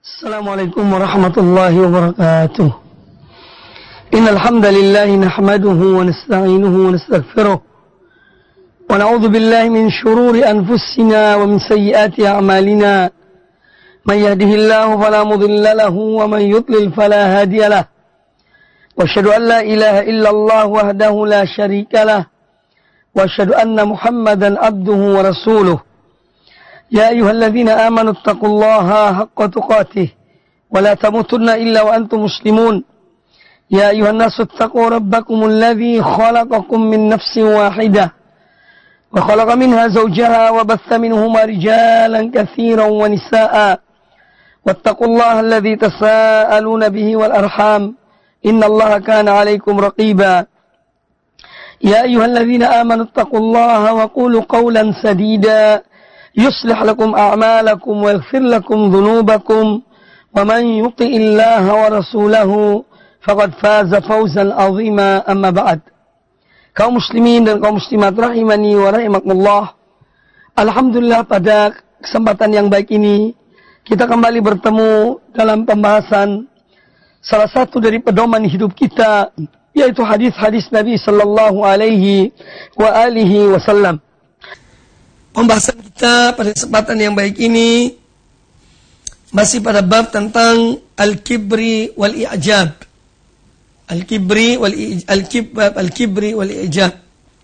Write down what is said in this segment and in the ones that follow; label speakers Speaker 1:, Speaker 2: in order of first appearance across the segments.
Speaker 1: السلام عليكم ورحمة الله وبركاته. إن الحمد لله نحمده ونستعينه ونستغفره ونعوذ بالله من شرور أنفسنا ومن سيئات أعمالنا. من يهده الله فلا مضل له ومن يضلل فلا هادي له. وأشهد أن لا إله إلا الله وحده لا شريك له. وأشهد أن محمدا عبده ورسوله. يا أيها الذين آمنوا اتقوا الله حق تقاته ولا تموتن إلا وأنتم مسلمون. يا أيها الناس اتقوا ربكم الذي خلقكم من نفس واحدة وخلق منها زوجها وبث منهما رجالا كثيرا ونساء واتقوا الله الذي تساءلون به والأرحام إن الله كان عليكم رقيبا. يا أيها الذين آمنوا اتقوا الله وقولوا قولا سديدا يصلح لكم أعمالكم ويغفر لكم ذنوبكم ومن يطع الله ورسوله فقد فاز فوزا عظيما. أما بعد. Kaum muslimin dan kaum muslimat rahimani wa rahimakumullah. Alhamdulillah, pada kesempatan yang baik ini kita kembali bertemu dalam pembahasan salah satu dari pedoman hidup kita, yaitu hadis-hadis Nabi sallallahu alaihi wa alihi wasallam. Pembahasan kita pada kesempatan yang baik ini masih pada bab tentang al-kibri wal-i'jab. Al-kibri wal-i'jab.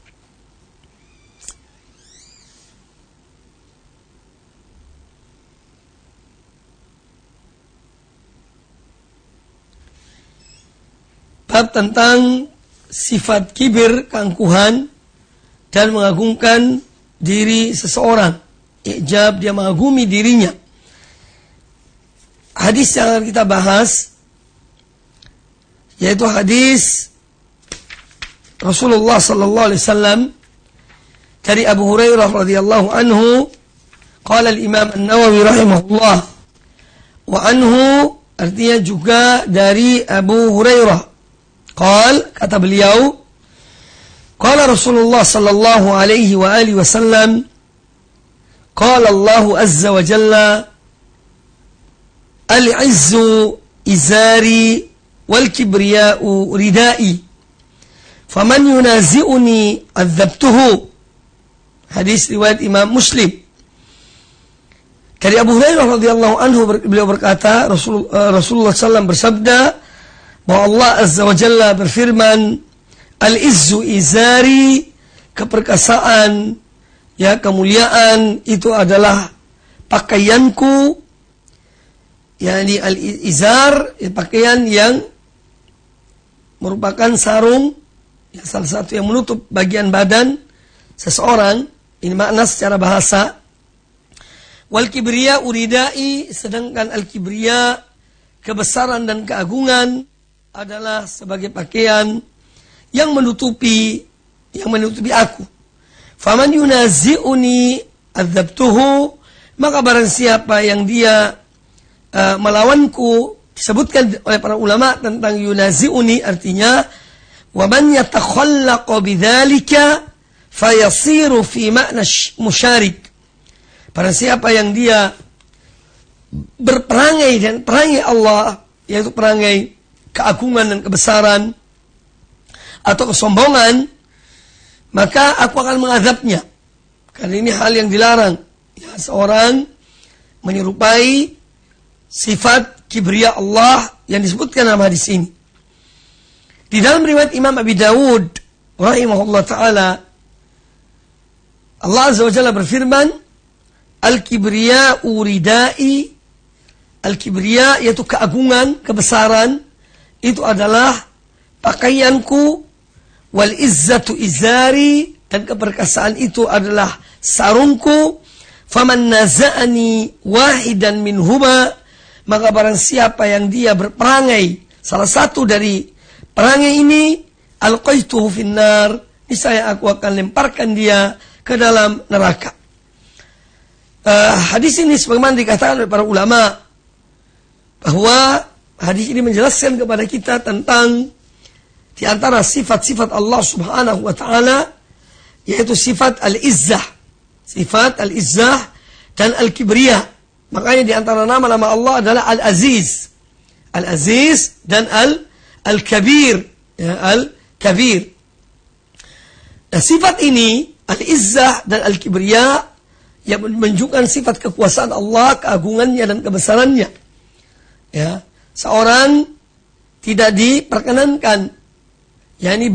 Speaker 1: Bab tentang sifat kibir, keangkuhan dan mengagungkan diri seseorang. I'jab, dia mengagumi dirinya. Hadis yang akan kita bahas yaitu hadis Rasulullah sallallahu alaihi wasallam dari Abu Hurairah radhiyallahu anhu. Qala al-Imam An-Nawawi rahimahullah, wa anhu, artinya juga dari Abu Hurairah. Kata beliau, qala Rasulullah sallallahu alaihi wa alihi wasallam, qala Allah azza wa jalla, al-'izzu izari wal kibriya'u ridai, faman yunazi'uni adzabtuhu. Hadis riwayat Imam Muslim. Dari Abu Hurairah radhiyallahu anhu, beliau berkata, Rasulullah SAW bersabda bahwa Allah azza wa jalla berfirman, al-izzu izari, keperkasaan, ya, kemuliaan itu adalah pakaianku. Yani al-izar, ya, pakaian yang merupakan sarung, ya, salah satu yang menutup bagian badan seseorang. Ini makna secara bahasa. Wal kibriya uridai, sedangkan al-kibriya, kebesaran dan keagungan, adalah sebagai pakaian yang menutupi aku. Faman yunazi'uni adzabtuhu, maka barang siapa yang dia melawanku, disebutkan oleh para ulama tentang yunazi'uni, artinya wa man yatakhallaqu bidzalika fayasiru fi ma'na musyarik. Barang siapa yang dia berperangai dan perangai Allah, yaitu perangai keagungan dan kebesaran atau kesombongan, maka aku akan mengazabnya. Karena ini hal yang dilarang, ya, seorang menyerupai sifat kibriya Allah yang disebutkan dalam hadis ini. Di dalam riwayat Imam Abi Dawud rahimahullah ta'ala, Allah azza wa jalla berfirman, al-kibriya uridai, al-kibriya yaitu keagungan, kebesaran, itu adalah pakaianku, wal izzatu izari, dan keperkasaan itu adalah sarungku. Faman naza'ani wahidan minhuma, maka barang siapa yang dia berperangai salah satu dari perangai ini, alqaituhu finnar, niscaya aku akan lemparkan dia ke dalam neraka. Hadis ini sebagaimana dikatakan oleh para ulama, bahwa hadis ini menjelaskan kepada kita tentang di antara sifat-sifat Allah Subhanahu wa taala, yaitu sifat al-izzah, sifat al-izzah dan al-kibriyah.
Speaker 2: Makanya di antara nama-nama Allah adalah Al-Aziz. Al-Aziz dan Al-Kabir. Ya, Al-Kabir. Nah, sifat ini, Al-Izzah dan Al-Kibriya, yang menunjukkan sifat kekuasaan Allah, keagungannya dan kebesarannya. Ya, seorang tidak diperkenankan, yakni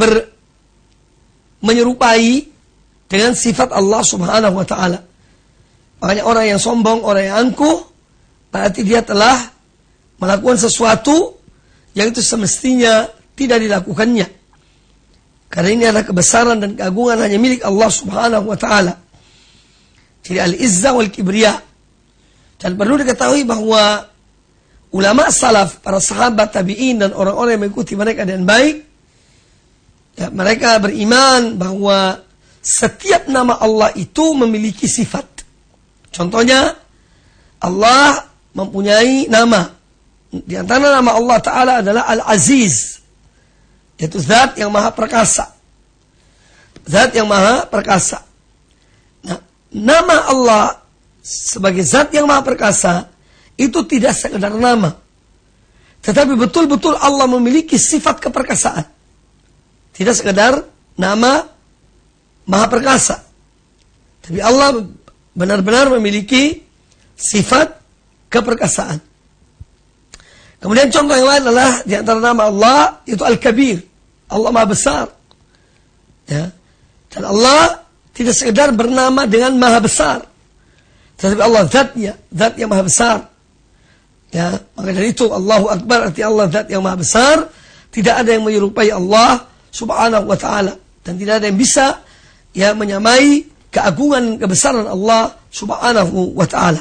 Speaker 2: menyerupai dengan sifat Allah Subhanahu wa taala. Makanya orang yang sombong, orang yang angkuh, berarti dia telah melakukan sesuatu yang itu semestinya tidak dilakukannya. Karena ini adalah kebesaran dan keagungan hanya milik Allah Subhanahu wa taala. Jadi Al-Izzah wal Kibriya. Dan perlu diketahui bahwa ulama salaf, para sahabat, tabi'in dan orang-orang yang mengikuti mereka dengan baik, ya, mereka beriman bahwa setiap nama Allah itu memiliki sifat. Contohnya, Allah mempunyai nama. Di antara nama Allah Ta'ala adalah Al-Aziz, yaitu zat yang maha perkasa. Zat yang maha perkasa. Nah, nama Allah sebagai zat yang maha perkasa itu tidak sekedar nama, tetapi betul-betul Allah memiliki sifat keperkasaan. Tidak sekedar nama maha perkasa, tapi Allah benar-benar memiliki sifat keperkasaan. Kemudian contoh yang lain adalah di antara nama Allah itu Al-Kabir. Allah maha besar. Ya. Dan Allah tidak sekedar bernama dengan maha besar, tetapi Allah zatnya, zat yang maha besar. Ya, maka dari itu Allahu Akbar, arti Allah zat yang maha besar. Tidak ada yang menyerupai Allah Subhanahu wa ta'ala, dan tidak ada yang bisa ya menyamai keagungan kebesaran Allah Subhanahu wa ta'ala.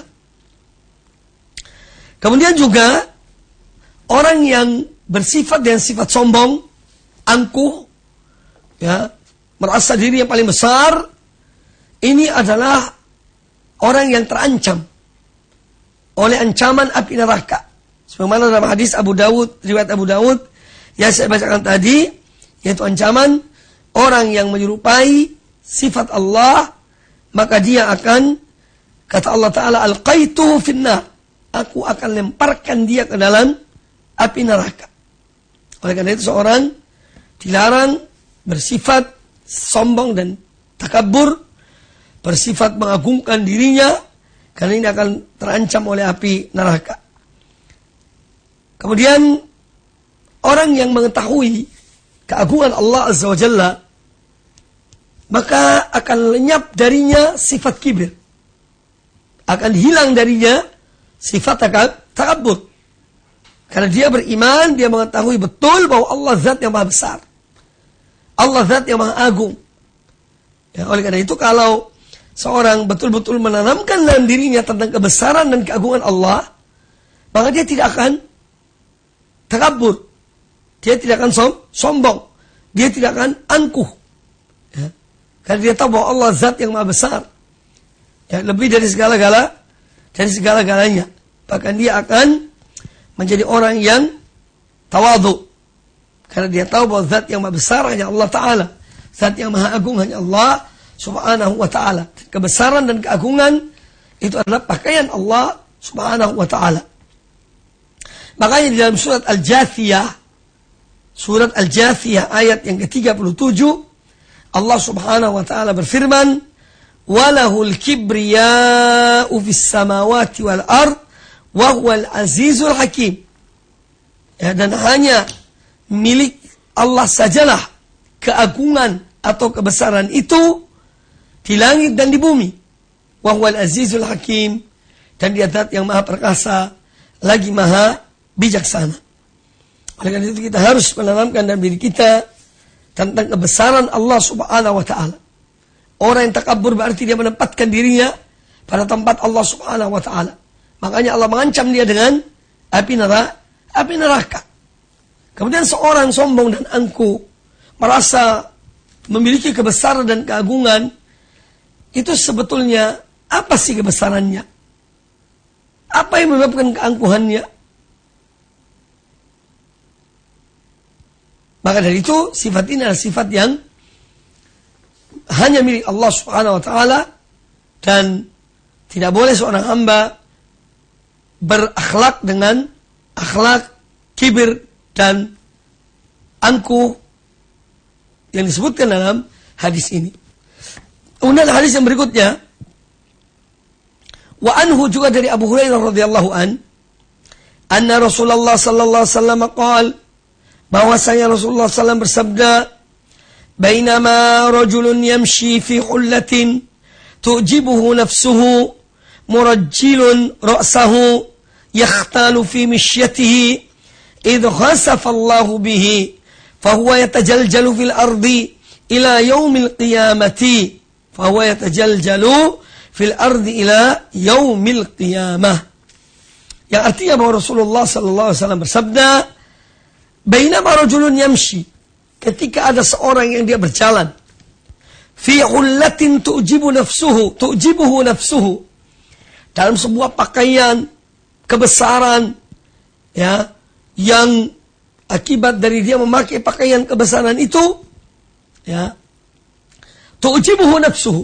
Speaker 2: Kemudian juga orang yang bersifat dengan sifat sombong, angkuh, ya, merasa diri yang paling besar, ini adalah orang yang terancam oleh ancaman api neraka. Sebagaimana dalam hadis Abu Dawud, riwayat Abu Dawud yang saya bacakan tadi, yaitu ancaman orang yang menyerupai sifat Allah, maka dia akan, kata Allah Ta'ala, alqaituhu finnar, aku akan lemparkan dia ke dalam api neraka. Oleh karena itu seorang dilarang bersifat sombong dan takabur, bersifat mengagungkan dirinya, karena ini akan terancam oleh api neraka. Kemudian orang yang mengetahui keagungan Allah Azza wa Jalla, maka akan lenyap darinya sifat kibir, akan hilang darinya sifat takabur. Karena dia beriman, dia mengetahui betul bahwa Allah zat yang maha besar, Allah zat yang maha agung. Ya, oleh karena itu kalau seorang betul-betul menanamkan dalam dirinya tentang kebesaran dan keagungan Allah, maka dia tidak akan takabur, dia tidak akan sombong, dia tidak akan angkuh. Ya. Karena dia tahu bahwa Allah zat yang maha besar, ya, lebih dari segala-galanya. Bahkan dia akan menjadi orang yang tawadhu, karena dia tahu bahwa zat yang maha besar hanya Allah Ta'ala, zat yang maha agung hanya Allah Subhanahu wa ta'ala. Kebesaran dan keagungan itu adalah pakaian Allah Subhanahu wa ta'ala. Makanya di dalam surat Al-Jathiyah ayat yang ke-37, Allah Subhanahu wa ta'ala berfirman, walahul kibriya'u fis samawati wal ard wa huwal azizul hakim. Ya, dan hanya milik Allah sajalah keagungan atau kebesaran itu di langit dan di bumi. Wa huwal azizul hakim, dan dia zat yang maha perkasa lagi maha bijaksana. Oleh karena itu kita harus menanamkan dalam diri kita tentang kebesaran Allah Subhanahu wa ta'ala. Orang yang takabur berarti dia menempatkan dirinya pada tempat Allah Subhanahu wa ta'ala. Makanya Allah mengancam dia dengan api neraka. Kemudian seorang sombong dan angkuh, merasa memiliki kebesaran dan keagungan, itu sebetulnya apa sih kebesarannya? Apa yang menyebabkan keangkuhannya? Maka dari itu sifat ini adalah sifat yang hanya milik Allah Subhanahu wa ta'ala, dan tidak boleh seorang hamba berakhlak dengan akhlak kibir dan angkuh yang disebutkan dalam hadis ini. Kemudian hadis yang berikutnya, wa anhu, juga dari Abu Hurairah radhiyallahu anna Rasulullah sallallahu alaihi wasallam qaal, bahwasanya Rasulullah sallallahu bersabda, bainama rajulun yamshi fi hullatin tu'jibuhu nafsuhu murajjilun ra'sahu yakhtalu fi mishyatihi idh khasafa Allahu bihi fahuwa yatajaljalu fil ardi ila yaumil qiyamati fahuwa yatajaljalu fil ardi ila yaumil qiyamah. Yang artinya bahwa Rasulullah sallallahu alaihi wasallam bersabda, bainama rajulun yamshi, ketika ada seorang yang dia berjalan, fi hullatin tu'jibuhu nafsuhu, dalam sebuah pakaian kebesaran, ya, yang akibat dari dia memakai pakaian kebesaran itu, ya, tu'jibuhu nafsuhu,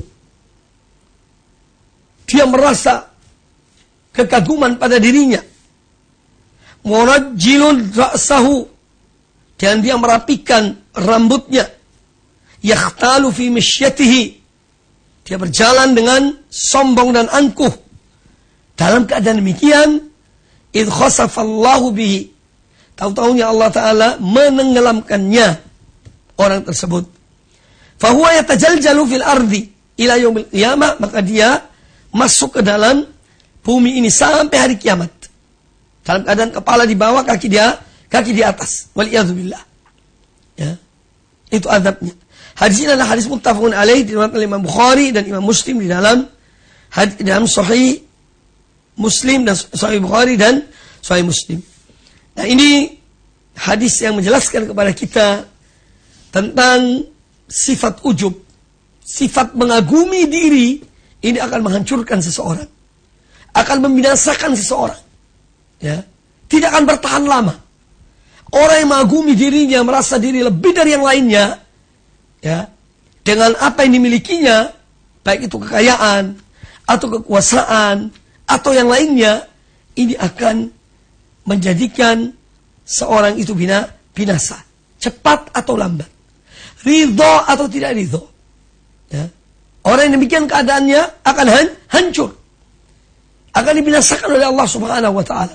Speaker 2: dia merasa kekaguman pada dirinya, murajjilun ra'sahu, dan dia merapikan rambutnya, yakhtalu fi mishyatihi, dia berjalan dengan sombong dan angkuh. Dalam keadaan demikian, idh khasafallahu bihi, tahu-tahunya Allah Ta'ala menenggelamkannya orang tersebut. Fahuwa yatajaljalu fil ardi ila yaumil qiyamah, maka dia masuk ke dalam bumi ini sampai hari kiamat, dalam keadaan kepala di bawah, kaki di atas. Waliyadzubillah. Ya. Itu azabnya. Hadis ini adalah hadis muttafaqun alaih, diriwayatkan oleh Imam Bukhari dan Imam Muslim di dalam Sahih Muslim dan Sahih Bukhari dan Sahih Muslim. Nah, ini hadis yang menjelaskan kepada kita tentang sifat ujub, sifat mengagumi diri. Ini akan menghancurkan seseorang, akan membinasakan seseorang, ya, tidak akan bertahan lama. Orang yang mengagumi dirinya, merasa diri lebih dari yang lainnya, ya, dengan apa yang dimilikinya, baik itu kekayaan atau kekuasaan atau yang lainnya, ini akan menjadikan seorang itu binasa, cepat atau lambat, ridho atau tidak ridho. Ya. Orang yang demikian keadaannya akan hancur, akan dibinasakan oleh Allah Subhanahu wa Ta'ala.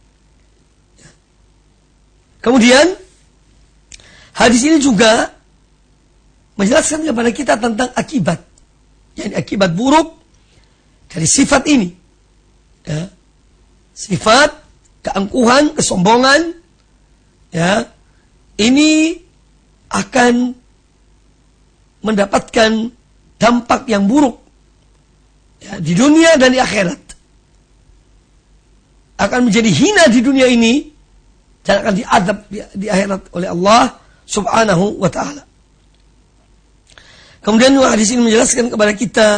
Speaker 2: Kemudian hadis ini juga menjelaskan kepada kita tentang akibat, yakni akibat buruk dari sifat ini, ya, sifat keangkuhan, kesombongan, ya, ini akan mendapatkan dampak yang buruk, ya, di dunia dan di akhirat. Akan menjadi hina di dunia ini dan akan diadab di akhirat oleh Allah Subhanahu wa Ta'ala. Kemudian hadis ini menjelaskan kepada kita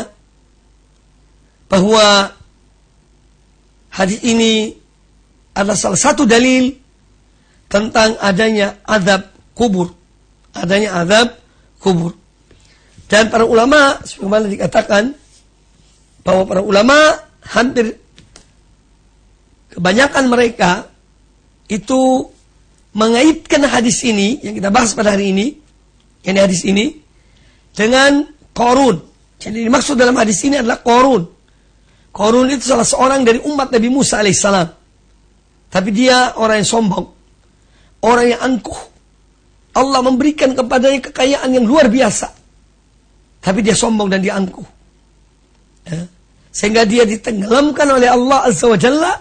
Speaker 2: bahwa hadis ini adalah salah satu dalil tentang adanya azab kubur, adanya azab kubur. Dan para ulama, sebagaimana dikatakan, bahwa para ulama hampir kebanyakan mereka itu mengaitkan hadis ini yang kita bahas pada hari ini, yang hadis ini, dengan Qarun. Jadi dimaksud dalam hadis ini adalah Qarun. Qarun itu salah seorang dari umat Nabi Musa alaihissalam. Tapi dia orang yang sombong, orang yang angkuh. Allah memberikan kepadanya kekayaan yang luar biasa, tapi dia sombong dan dia angkuh, ya. Sehingga dia ditenggelamkan oleh Allah Azza wa Jalla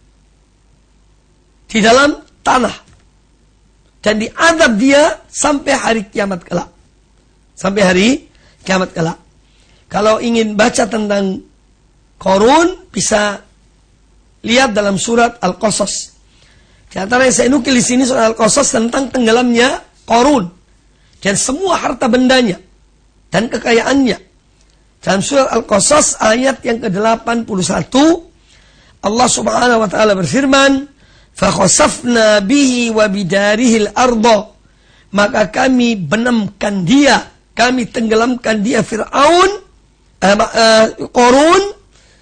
Speaker 2: di dalam tanah dan diadab dia sampai hari kiamat kelak. Sampai hari kiamat kelak. Kalau ingin baca tentang Qarun, bisa lihat dalam surat Al-Qasas. Di antara yang saya nukil di sini surat Al-Qasas tentang tenggelamnya Qarun dan semua harta bendanya dan kekayaannya. Dalam surat Al-Qasas ayat yang ke-81, Allah Subhanahu wa Ta'ala berfirman, "Fakhasafna bihi wa bidarihil arda." Maka kami benamkan dia, kami tenggelamkan dia Fir'aun, Qarun,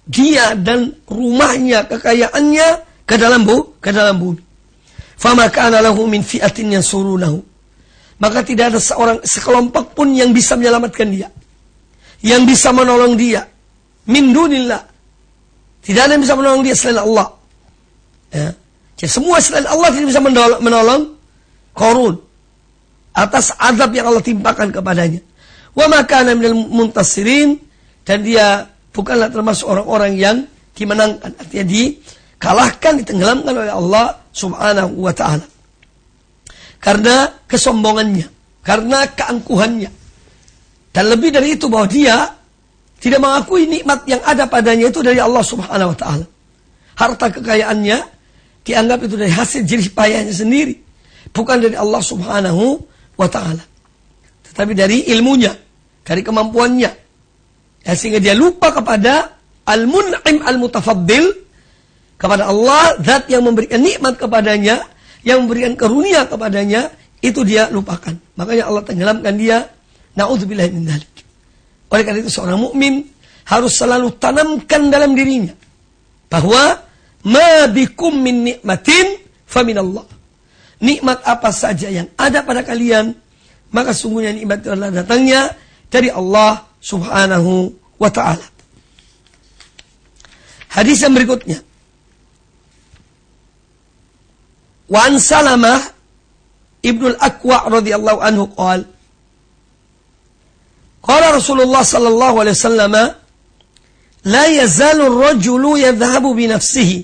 Speaker 2: dia dan rumahnya, kekayaannya ke dalam bumi. Fama kana lahu min fi'atin yansurunahu. Maka tidak ada sekelompok pun yang bisa menyelamatkan dia, yang bisa menolong dia. Min dunillah. Tidak ada yang bisa menolong dia selain Allah. Ya. Jadi semua selain Allah tidak bisa menolong Qarun atas azab yang Allah timpakan kepadanya. Wa ma kana minal muntasirin, dan dia bukanlah termasuk orang-orang yang dimenangkan, artinya dikalahkan, ditenggelamkan oleh Allah Subhanahu wa ta'ala. Karena kesombongannya, karena keangkuhannya. Dan lebih dari itu, bahwa dia tidak mengakui nikmat yang ada padanya itu dari Allah Subhanahu wa ta'ala. Harta kekayaannya dianggap itu dari hasil jerih payahnya sendiri, bukan dari Allah Subhanahu wa ta'ala, tetapi dari ilmunya, dari kemampuannya. Ya, sehingga dia lupa kepada Al-Mun'im Al-Mutafaddil, kepada Allah, zat yang memberikan nikmat kepadanya, yang memberikan karunia kepadanya, itu dia lupakan. Makanya Allah tenggelamkan dia. Na'udzubillahi min dzalik. Oleh karena itu seorang mukmin harus selalu tanamkan dalam dirinya bahwa ma bikum min nikmatin fa minallah. Nikmat apa saja yang ada pada kalian, maka sungguhnya nikmat itu adalah datangnya dari Allah Subhanahu wa ta'ala. Hadis yang berikutnya. Wa an Salamah ibn al-Aqwa radhiyallahu anhu qala qala Rasulullah sallallahu alaihi wasallam la yazalu ar-rajulu yadhhabu bi nafsihi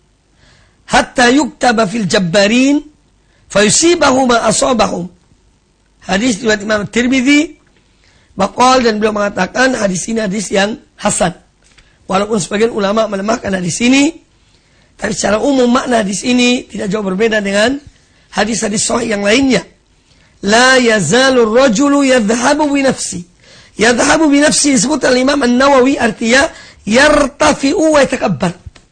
Speaker 2: hatta yuktaba fil jabbarin fayusibahu ma asabahum. Hadis riwayat Imam Tirmidzi. Baqal, dan beliau mengatakan hadis ini hadis yang hasan. Walaupun sebagian ulama melemahkan hadis ini, tapi secara umum makna hadis ini tidak jauh berbeda dengan hadis-hadis sahih yang lainnya. La yazalu ar-rajulu yadhhabu bi nafsi. Yadhhabu bi nafsi disebut oleh Imam An-Nawawi artinya yartafi'u wa yatakabbar.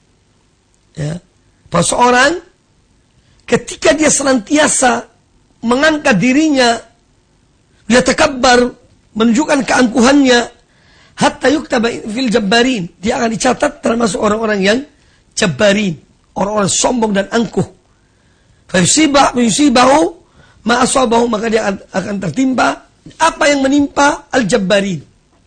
Speaker 2: Ya. Bahwa seorang ketika dia senantiasa mengangkat dirinya, dia takabbar, menunjukkan keangkuhannya, hatta yuktaba fil jabbarin, dia akan dicatat termasuk orang-orang yang jabbarin, orang-orang sombong dan angkuh. Fayusibahu ma asabahu, maka dia akan tertimpa apa yang menimpa al-jabbarin,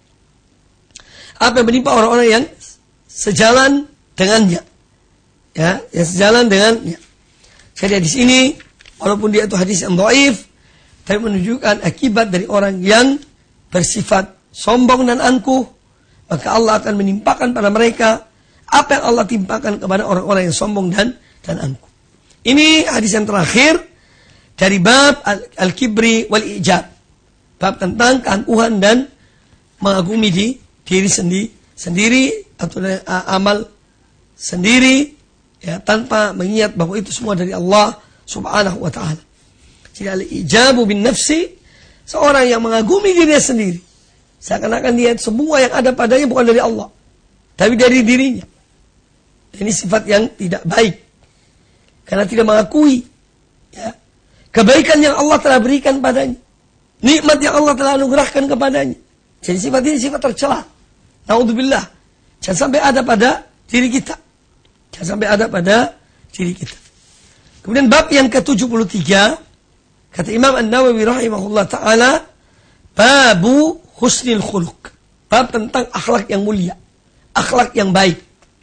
Speaker 2: apa yang menimpa orang-orang yang sejalan dengannya, ya, yang sejalan dengannya. Jadi di sini walaupun dia itu hadis yang dhaif, tapi menunjukkan akibat dari orang yang bersifat sombong dan angkuh, maka Allah akan menimpakan pada mereka apa yang Allah timpakan kepada orang-orang yang sombong dan angkuh. Ini hadis yang terakhir dari bab al-kibri wal ijab, bab tentang keangkuhan dan mengagumi di diri sendiri atau amal sendiri, ya, tanpa mengingat bahwa itu semua dari Allah Subhanahu wa ta'ala. Jadi al-ijabu bin nafsi, seorang yang mengagumi dirinya sendiri, seakan-akan dia semua yang ada padanya bukan dari Allah, tapi dari dirinya. Ini sifat yang tidak baik, karena tidak mengakui, ya, kebaikan yang Allah telah berikan padanya, nikmat yang Allah telah anugerahkan kepadanya. Jadi sifat ini sifat tercela. Naudzubillah. Jangan sampai ada pada diri kita. Jangan sampai ada pada diri kita. Kemudian bab yang ke-73, kata Imam An-Nawawi rahimahullah ta'ala, babu husnil khuluq, bab tentang akhlak yang mulia, akhlak yang baik.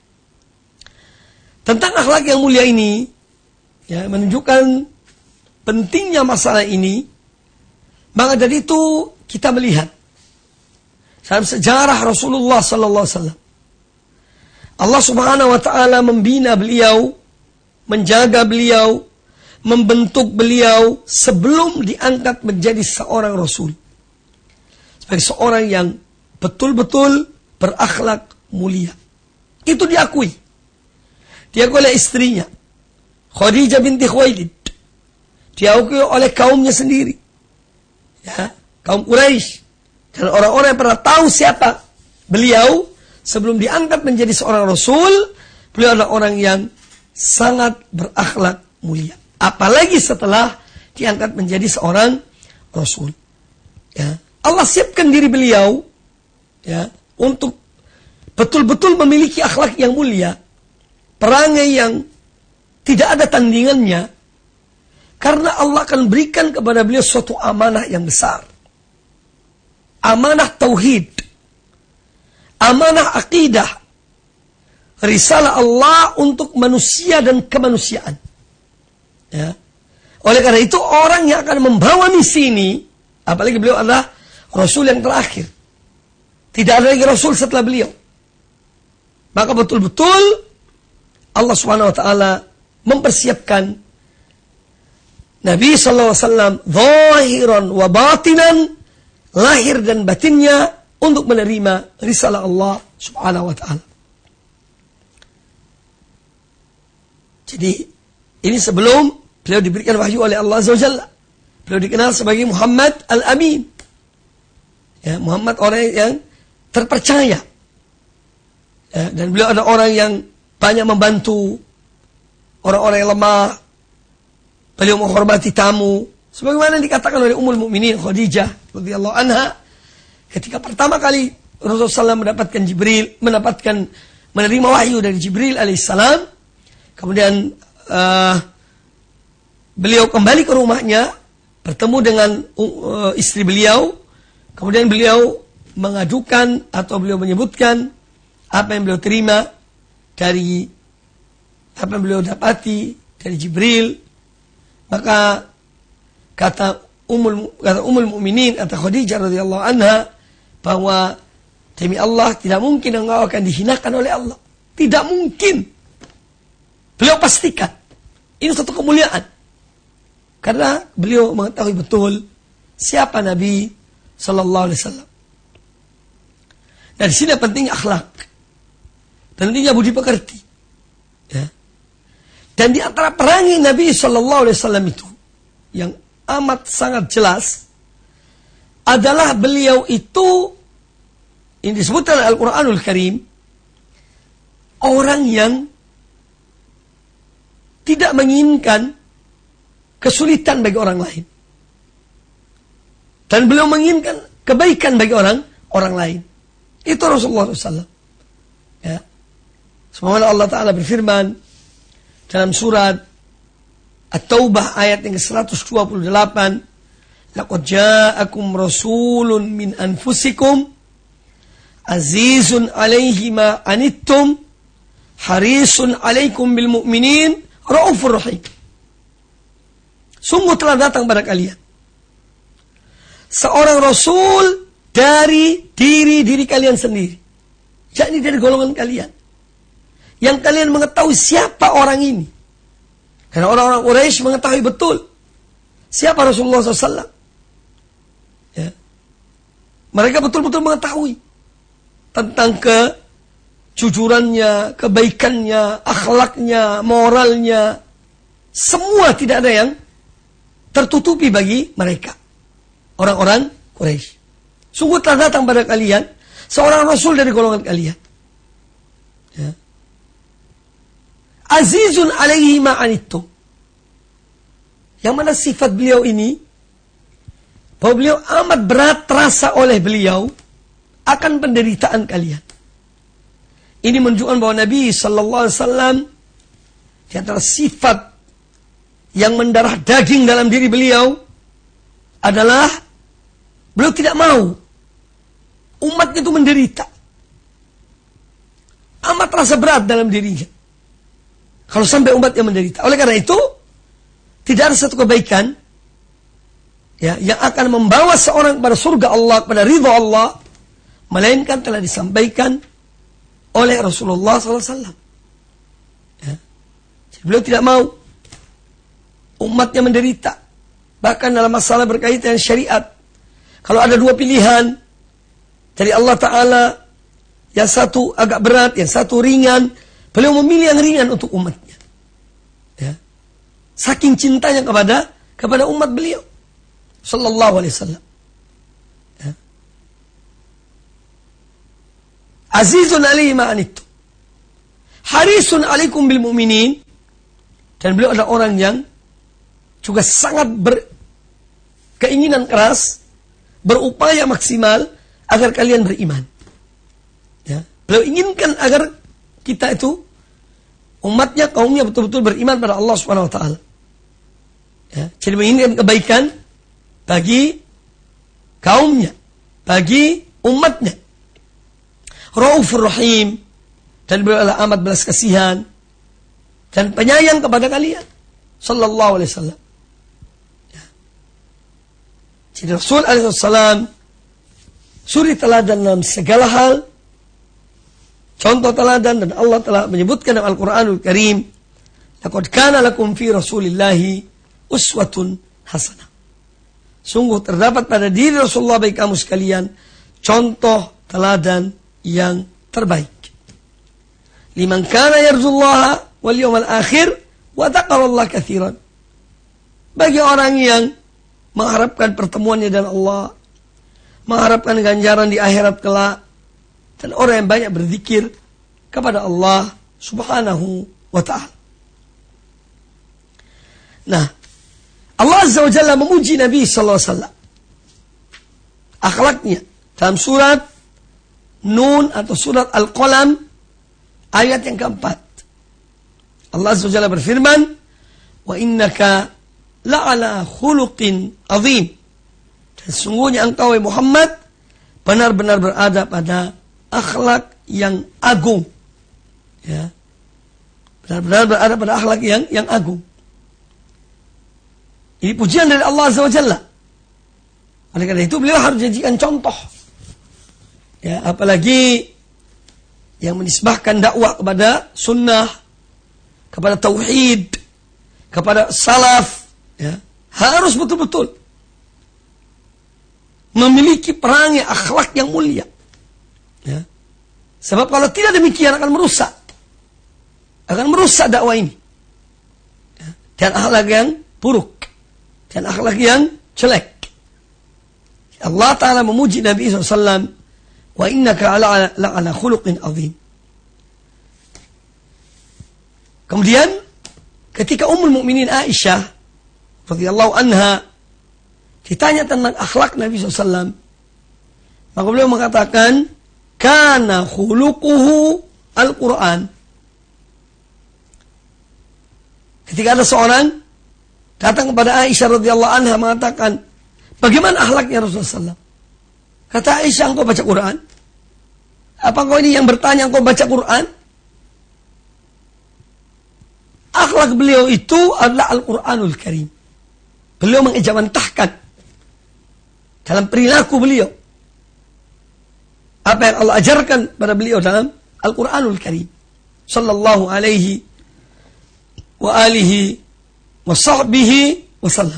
Speaker 2: Tentang akhlak yang mulia ini, ya, menunjukkan pentingnya masalah ini. Maka dari itu kita melihat dalam sejarah Rasulullah sallallahu alaihi wasallam, Allah Subhanahu wa ta'ala membina beliau, menjaga beliau, membentuk beliau sebelum diangkat menjadi seorang Rasul, sebagai seorang yang betul-betul berakhlak mulia. Itu diakui. Diakui oleh istrinya Khadijah binti Khuwailid, diakui oleh kaumnya sendiri, ya, kaum Quraisy, dan orang-orang yang pernah tahu siapa beliau sebelum diangkat menjadi seorang Rasul. Beliau adalah orang yang sangat berakhlak mulia, apalagi setelah diangkat menjadi seorang Rasul, ya. Allah siapkan diri beliau, ya, untuk betul-betul memiliki akhlak yang mulia, perangai yang tidak ada tandingannya, karena Allah akan berikan kepada beliau suatu amanah yang besar. Amanah tauhid, amanah akidah, risalah Allah untuk manusia dan kemanusiaan. Ya. Oleh karena itu orang yang akan membawa misi ini, apalagi beliau adalah Rasul yang terakhir, tidak ada lagi Rasul setelah beliau, maka betul-betul Allah Subhanahu Wa Taala mempersiapkan Nabi Sallallahu Alaihi Wasallam zahiran wa batinan, lahir dan batinnya, untuk menerima risalah Allah Subhanahu Wa Taala. Jadi ini sebelum beliau diberikan wahyu oleh Allah Azza wa Jalla. Beliau dikenal sebagai Muhammad Al-Amin. Ya, Muhammad orang yang terpercaya. Ya, dan beliau ada orang yang banyak membantu orang-orang yang lemah. Beliau menghormati tamu. Sebagaimana dikatakan oleh Ummul Mukminin Khadijah radhiyallahu anha, ketika pertama kali Rasulullah SAW menerima wahyu dari Jibril alaihissalam, kemudian beliau kembali ke rumahnya, bertemu dengan istri beliau, kemudian beliau mengadukan atau beliau menyebutkan apa yang beliau terima dari apa yang beliau dapati dari Jibril. Maka kata Ummul Mukminin, kata Khadijah radhiyallahu anha, bahwa demi Allah tidak mungkin engkau akan dihinakan oleh Allah. Tidak mungkin. Beliau pastikan ini satu kemuliaan, karena beliau mengetahui betul siapa Nabi Sallallahu Alaihi Wasallam. Nah, di sini pentingnya akhlak, pentingnya budi pekerti. Ya. Dan di antara perangai Nabi Sallallahu Alaihi Wasallam itu yang amat sangat jelas adalah beliau itu, ini disebutkan dalam Al-Quranul Karim, orang yang tidak menginginkan kesulitan bagi orang lain, dan beliau menginginkan kebaikan bagi orang lain. Itu Rasulullah SAW. Ya. Semoga Allah Ta'ala berfirman dalam surat At-Taubah ayat yang ke-128, laqad ja'akum rasulun min anfusikum azizun 'alaihi ma anittum harisun 'alaikum bil mu'minin raufur rahim. Sungguh telah datang pada kalian seorang rasul dari diri kalian sendiri, yakni dari golongan kalian, yang kalian mengetahui siapa orang ini. Karena orang-orang Quraisy mengetahui betul siapa Rasulullah SAW. Ya. Mereka betul-betul mengetahui tentang kejujurannya, kebaikannya, akhlaknya, moralnya. Semua tidak ada yang tertutupi bagi mereka, orang-orang Quraisy. Sungguh telah datang pada kalian seorang Rasul dari golongan kalian. Ya. Azizun alaihi ma'anittum. Yang mana sifat beliau ini, bahwa beliau amat berat terasa oleh beliau akan penderitaan kalian. Ini menunjukkan bahwa Nabi Sallallahu Alaihi Wasallam di antara sifat yang mendarah daging dalam diri beliau adalah beliau tidak mau umatnya itu menderita. Amat terasa berat dalam dirinya kalau sampai umatnya menderita. Oleh karena itu, tidak ada satu kebaikan ya, yang akan membawa seorang kepada surga Allah, kepada ridha Allah, melainkan telah disampaikan oleh Rasulullah SAW. Ya. Beliau tidak mau umatnya menderita. Bahkan dalam masalah berkaitan dengan syariat, kalau ada dua pilihan dari Allah Ta'ala, yang satu agak berat, yang satu ringan, beliau memilih yang ringan untuk umatnya. Ya. Saking cintanya kepada umat beliau Sallallahu Alaihi Wasallam. Ya. Azizun alaihi ma'anittum harisun alaikum bil mu'minin. Dan beliau adalah orang yang juga sangat berkeinginan keras, berupaya maksimal agar kalian beriman. Ya. Beliau inginkan agar kita itu umatnya, kaumnya betul-betul beriman pada Allah Subhanahu wa taala. Ya, jadi menginginkan kebaikan bagi kaumnya, bagi umatnya. Raufur Rahim, dan beliau adalah amat belas kasihan dan penyayang kepada kalian sallallahu alaihi wasallam. Ya. Jadi Rasul alaihi wasallam suri teladan dalam segala hal, contoh teladan, dan Allah telah menyebutkan dalam Al-Qur'anul Karim, laqad kana lakum fi Rasulillahi uswatun hasanah. Sungguh terdapat pada diri Rasulullah bagi kamu sekalian contoh teladan yang terbaik. Liman kana yarjullaha wal yawmal akhir wa dzakarallaha katsiran. Bagi orang yang mengharapkan pertemuannya dengan Allah, mengharapkan ganjaran di akhirat kelak, dan orang yang banyak berzikir kepada Allah Subhanahu wa ta'ala. Nah, Allah Azza wa Jalla memuji Nabi sallallahu alaihi wasallam, akhlaknya dalam surat Nun atau surat Al-Qalam ayat yang keempat. Allah Azza wa Jalla berfirman, wa innaka la'ala khuluqin azim. Dan sungguhnya engkau Muhammad benar-benar berada pada akhlak yang agung. Ya. Benar-benar berada pada akhlak yang agung. Ini pujian dari Allah Azza wa Jalla. Oleh karena itu beliau harus jadikan contoh. Ya, apalagi yang menisbahkan dakwah kepada sunnah, kepada tauhid, kepada salaf, ya, harus betul-betul memiliki perangai akhlak yang mulia. Ya. Sebab kalau tidak demikian akan merusak dakwah ini. Ya. Dan akhlak yang buruk, dan akhlak yang jelek. Allah Ta'ala memuji Nabi SAW, wa innaka la'ala khuluqin azim. Kemudian ketika Ummul Mukminin Aisyah radhiyallahu anha ditanya tentang akhlak Nabi SAW, maka beliau mengatakan, kana khuluquhu al-Quran. Ketika ada seorang datang kepada Aisyah radhiyallahu anha mengatakan, bagaimana akhlaknya Rasulullah SAW? Kata Aisyah, engkau baca Quran? Apa engkau ini yang bertanya engkau baca Quran? Akhlak beliau itu adalah Al-Quranul Karim. Beliau mengejawantahkan dalam perilaku beliau apa yang Allah ajarkan pada beliau dalam Al-Quranul Karim. Sallallahu alaihi wa alihi wa sahbihi wa sallam.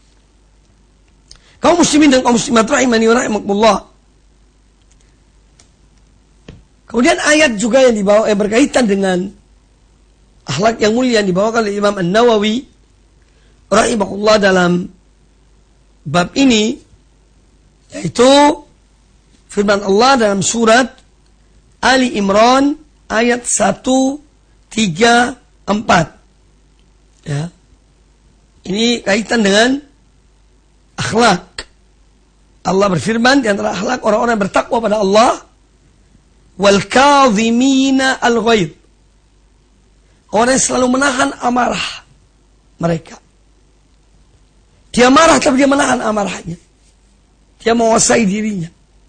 Speaker 2: Kaum muslimin dan kaum muslimat rahimani wa rahimakumullah. Kemudian ayat juga yang dibawa berkaitan dengan akhlak yang mulia yang dibawakan oleh Imam An-Nawawi rahimahullah dalam bab ini, yaitu firman Allah dalam surat Ali Imran ayat 134. Ya. Ini kaitan dengan akhlak. Allah berfirman di antara akhlak orang-orang yang bertakwa pada Allah, wal kadhimina al-ghaidh. Orang yang selalu menahan amarah mereka. Dia marah tapi dia menahan amarahnya. Dia menguasai dirinya.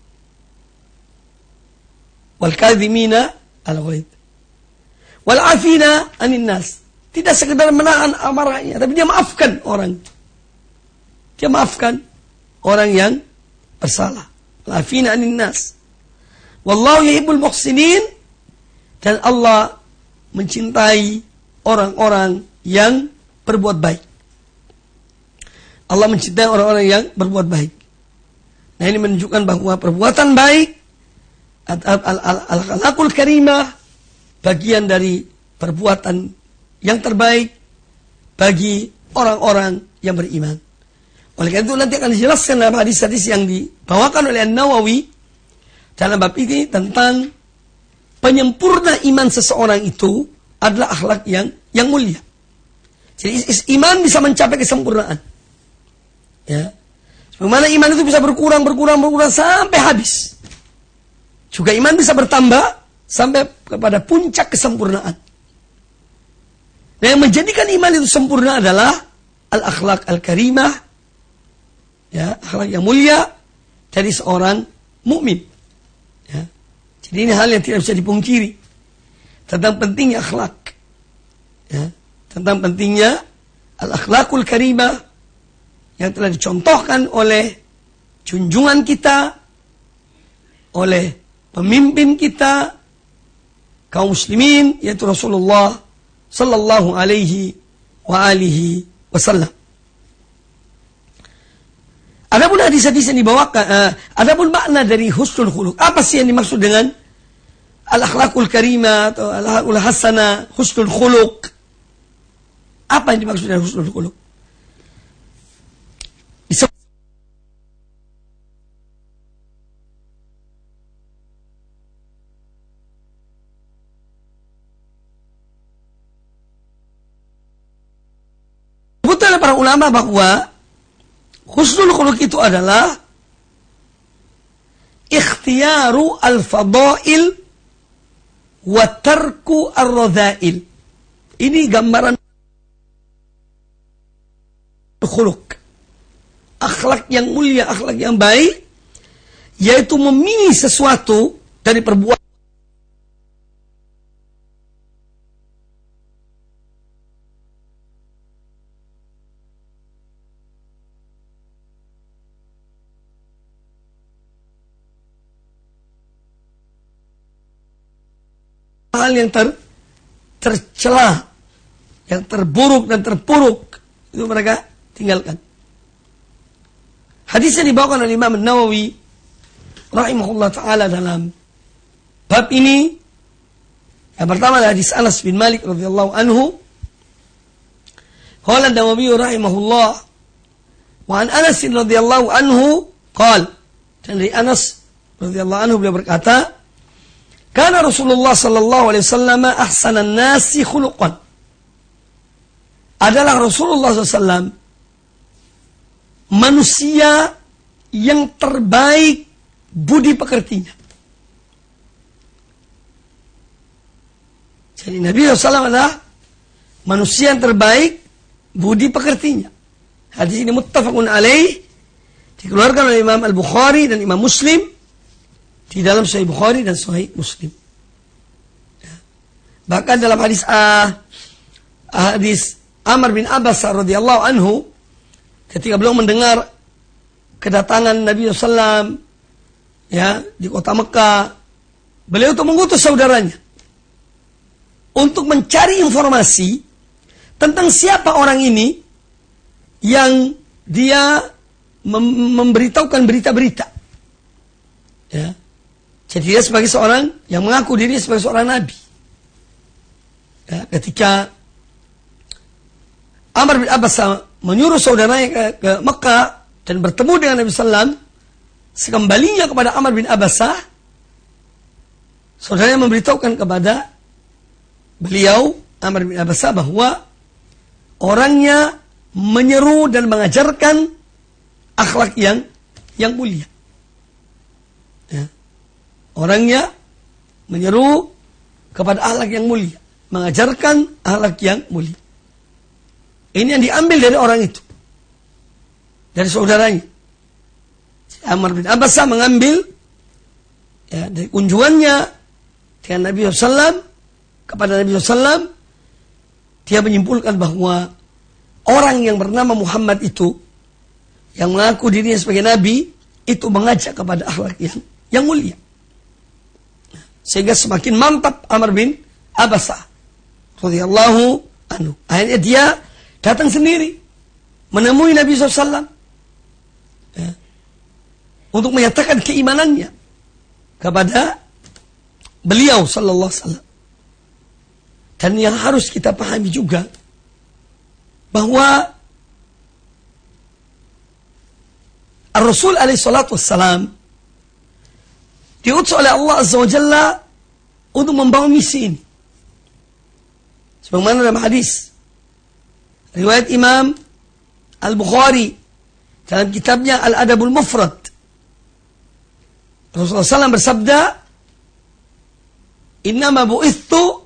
Speaker 2: Wal kadhimina al-ghaidh. Wal afina 'anil nas. Tidak sekedar menahan amarahnya, tapi dia maafkan orang. Dia maafkan orang yang bersalah. Lafina 'anil nas. Wallahu yuhibbul muhsinin. Dan Allah mencintai orang-orang yang berbuat baik. Allah mencintai orang-orang yang berbuat baik. Nah, ini menunjukkan bahwa perbuatan baik, al-akhlaqul karimah, bagian dari perbuatan yang terbaik bagi orang-orang yang beriman. Oleh karena itu nanti akan dijelaskan dalam hadis-hadis yang dibawakan oleh An-Nawawi dalam bab ini tentang penyempurna iman seseorang itu adalah akhlak yang mulia. Jadi iman bisa mencapai kesempurnaan. Ya. Bagaimana iman itu bisa berkurang sampai habis. Juga iman bisa bertambah sampai kepada puncak kesempurnaan. Nah, yang menjadikan iman itu sempurna adalah al-akhlaq al-karimah, ya, akhlak yang mulia dari seorang mukmin. Ya. Jadi ini hal yang tidak bisa dipungkiri tentang pentingnya akhlak, ya, tentang pentingnya al-akhlaqul karimah yang telah dicontohkan oleh junjungan kita, oleh pemimpin kita kaum muslimin, yaitu Rasulullah sallallahu alaihi wa alihi wasallam. Adapun hadis-hadis yang dibawakan, adapun makna dari husnul khuluq, apa sih yang dimaksud dengan al-akhlaqul karimah atau al-akhlaqul hasanah, husnul khuluq? Apa yang dimaksud dengan husnul khuluq? Disebutkan oleh para ulama bahwa husnul khuluq itu adalah ikhtiyaru al-fadail wa tarku ar-radhail. Ini gambaran khuluq. Akhlak yang mulia, akhlak yang baik, yaitu memilih sesuatu dari perbuatan hal yang tercela, yang terburuk dan terpuruk, itu mereka tinggalkan. Hadis yang dibawakan oleh Imam Nawawi rahimahullah ta'ala dalam bab ini, yang pertama adalah hadis Anas bin Malik radhiyallahu anhu. Qala Nawawi rahimahullah wa an Anas radhiyallahu anhu qala, dan dari Anas radhiyallahu anhu beliau berkata, kana Rasulullah sallallahu alaihi wasallam ahsanan nasi khuluqan. Adalah Rasulullah SAW manusia yang terbaik budi pekertinya. Jadi Nabi SAW adalah manusia yang terbaik budi pekertinya. Hadis ini muttafaqun alaih, dikeluarkan oleh Imam Al-Bukhari dan Imam Muslim di dalam Sahih Bukhari dan Sahih Muslim. Bahkan dalam hadis Amr bin Abbas radhiyallahu anhu, ketika beliau mendengar kedatangan Nabi SAW, ya, di kota Mekah, beliau itu mengutus saudaranya untuk mencari informasi tentang siapa orang ini yang dia memberitahukan berita-berita. Ya. Jadi dia sebagai seorang yang mengaku dirinya sebagai seorang nabi. Ya, ketika Amr bin Abbas menyuruh saudaranya ke Mekah dan bertemu dengan Nabi SAW, sekembalinya kepada Amr bin Abbas, saudaranya memberitahukan kepada beliau, Amr bin Abbas, bahwa orangnya menyeru dan mengajarkan akhlak yang mulia. Ya. Orangnya menyeru kepada akhlak yang mulia, mengajarkan akhlak yang mulia. Ini yang diambil dari orang itu, dari saudaranya. Amr bin Abbas mengambil, ya, dari kunjungannya dengan Nabi SAW kepada Nabi SAW, dia menyimpulkan bahwa orang yang bernama Muhammad itu, yang mengaku dirinya sebagai nabi, itu mengajak kepada akhlak yang mulia. Sehingga semakin mantap Amr bin Abbas radhiyallahu anhu. Akhirnya dia datang sendiri menemui Nabi SAW, ya, untuk menyatakan keimanannya kepada beliau sallallahu alaihi wasallam. Dan yang harus kita pahami juga bahwa Ar-Rasul alaihi salatu wassalam diutus oleh Allah Azza wa Jalla untuk membawa misi ini. Sebagaimana dalam hadis riwayat Imam Al-Bukhari dalam kitabnya Al-Adabul Mufrad, Rasulullah SAW bersabda, innama bu'ithu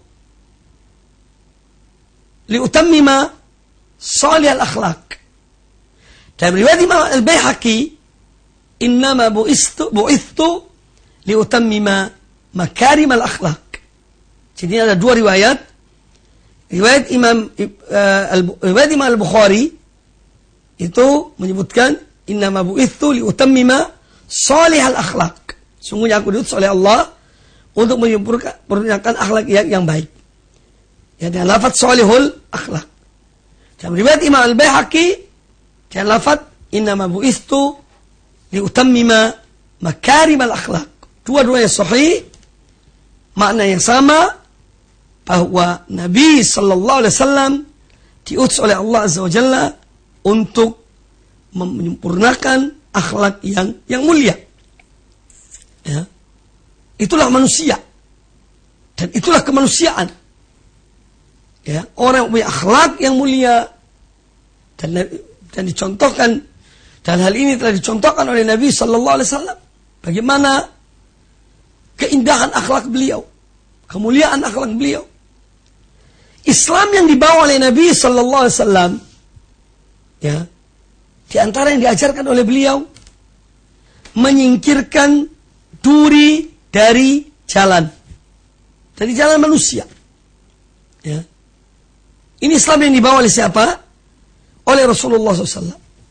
Speaker 2: liutammima salihal akhlaq. Dan riwayat Imam Al-Baihaqi, innama bu'ithu liutammima makarimal akhlaq. Jadi ada dua riwayat. Riwayat Imam Al-Bukhari itu menyebutkan innama bu'ithu liutammima salihal akhlaq. Sungguhnya aku diutus oleh Allah untuk menyempurnakan akhlak yang baik. Ya, dengan lafaz salihul akhlaq. Dalam riwayat Imam Al-Baihaqi dengan lafaz innama bu'ithu liutammima makarimal akhlaq. Dua-duanya sahih, makna yang sama, bahwa Nabi sallallahu alaihi wasallam diutus oleh Allah azza wa jalla untuk menyempurnakan akhlak yang mulia. Ya. Itulah manusia. Dan itulah kemanusiaan. Ya, orang yang punya akhlak yang mulia dan dicontohkan, dan hal ini telah dicontohkan oleh Nabi sallallahu alaihi wasallam. Bagaimana keindahan akhlak beliau, kemuliaan akhlak beliau. Islam yang dibawa oleh Nabi sallallahu alaihi wasallam, ya, di antara yang diajarkan oleh beliau, menyingkirkan duri dari jalan manusia. Ya. Ini Islam yang dibawa oleh siapa? Oleh Rasulullah SAW.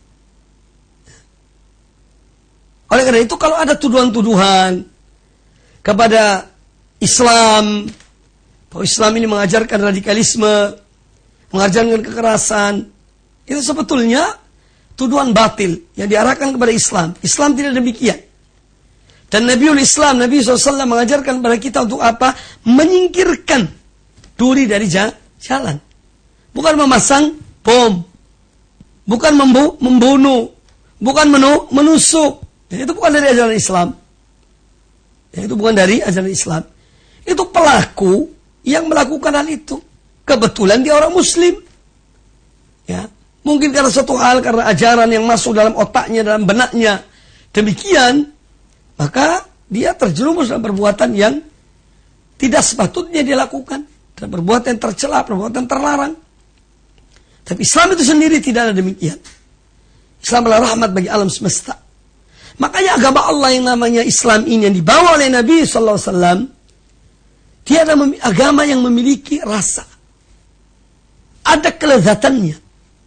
Speaker 2: Oleh karena itu, kalau ada tuduhan-tuduhan kepada Islam, bahwa Islam ini mengajarkan radikalisme, mengajarkan kekerasan, itu sebetulnya tuduhan batil yang diarahkan kepada Islam. Islam tidak demikian. Dan Nabiul Islam, Nabi SAW mengajarkan kepada kita untuk apa? Menyingkirkan duri dari jalan. Bukan memasang bom. Bukan membunuh. Bukan menusuk. Itu bukan dari ajaran Islam. Itu bukan dari ajaran Islam. Itu pelaku yang melakukan hal itu. Kebetulan dia orang Muslim. Ya, mungkin karena suatu hal, karena ajaran yang masuk dalam otaknya, dalam benaknya demikian, maka dia terjerumus dalam perbuatan yang tidak sepatutnya dia lakukan, dan perbuatan yang tercela, perbuatan terlarang. Tapi Islam itu sendiri tidak ada demikian. Islam adalah rahmat bagi alam semesta. Makanya agama Allah yang namanya Islam ini yang dibawa oleh Nabi SAW, dia adalah agama yang memiliki rasa. Ada kelezatannya.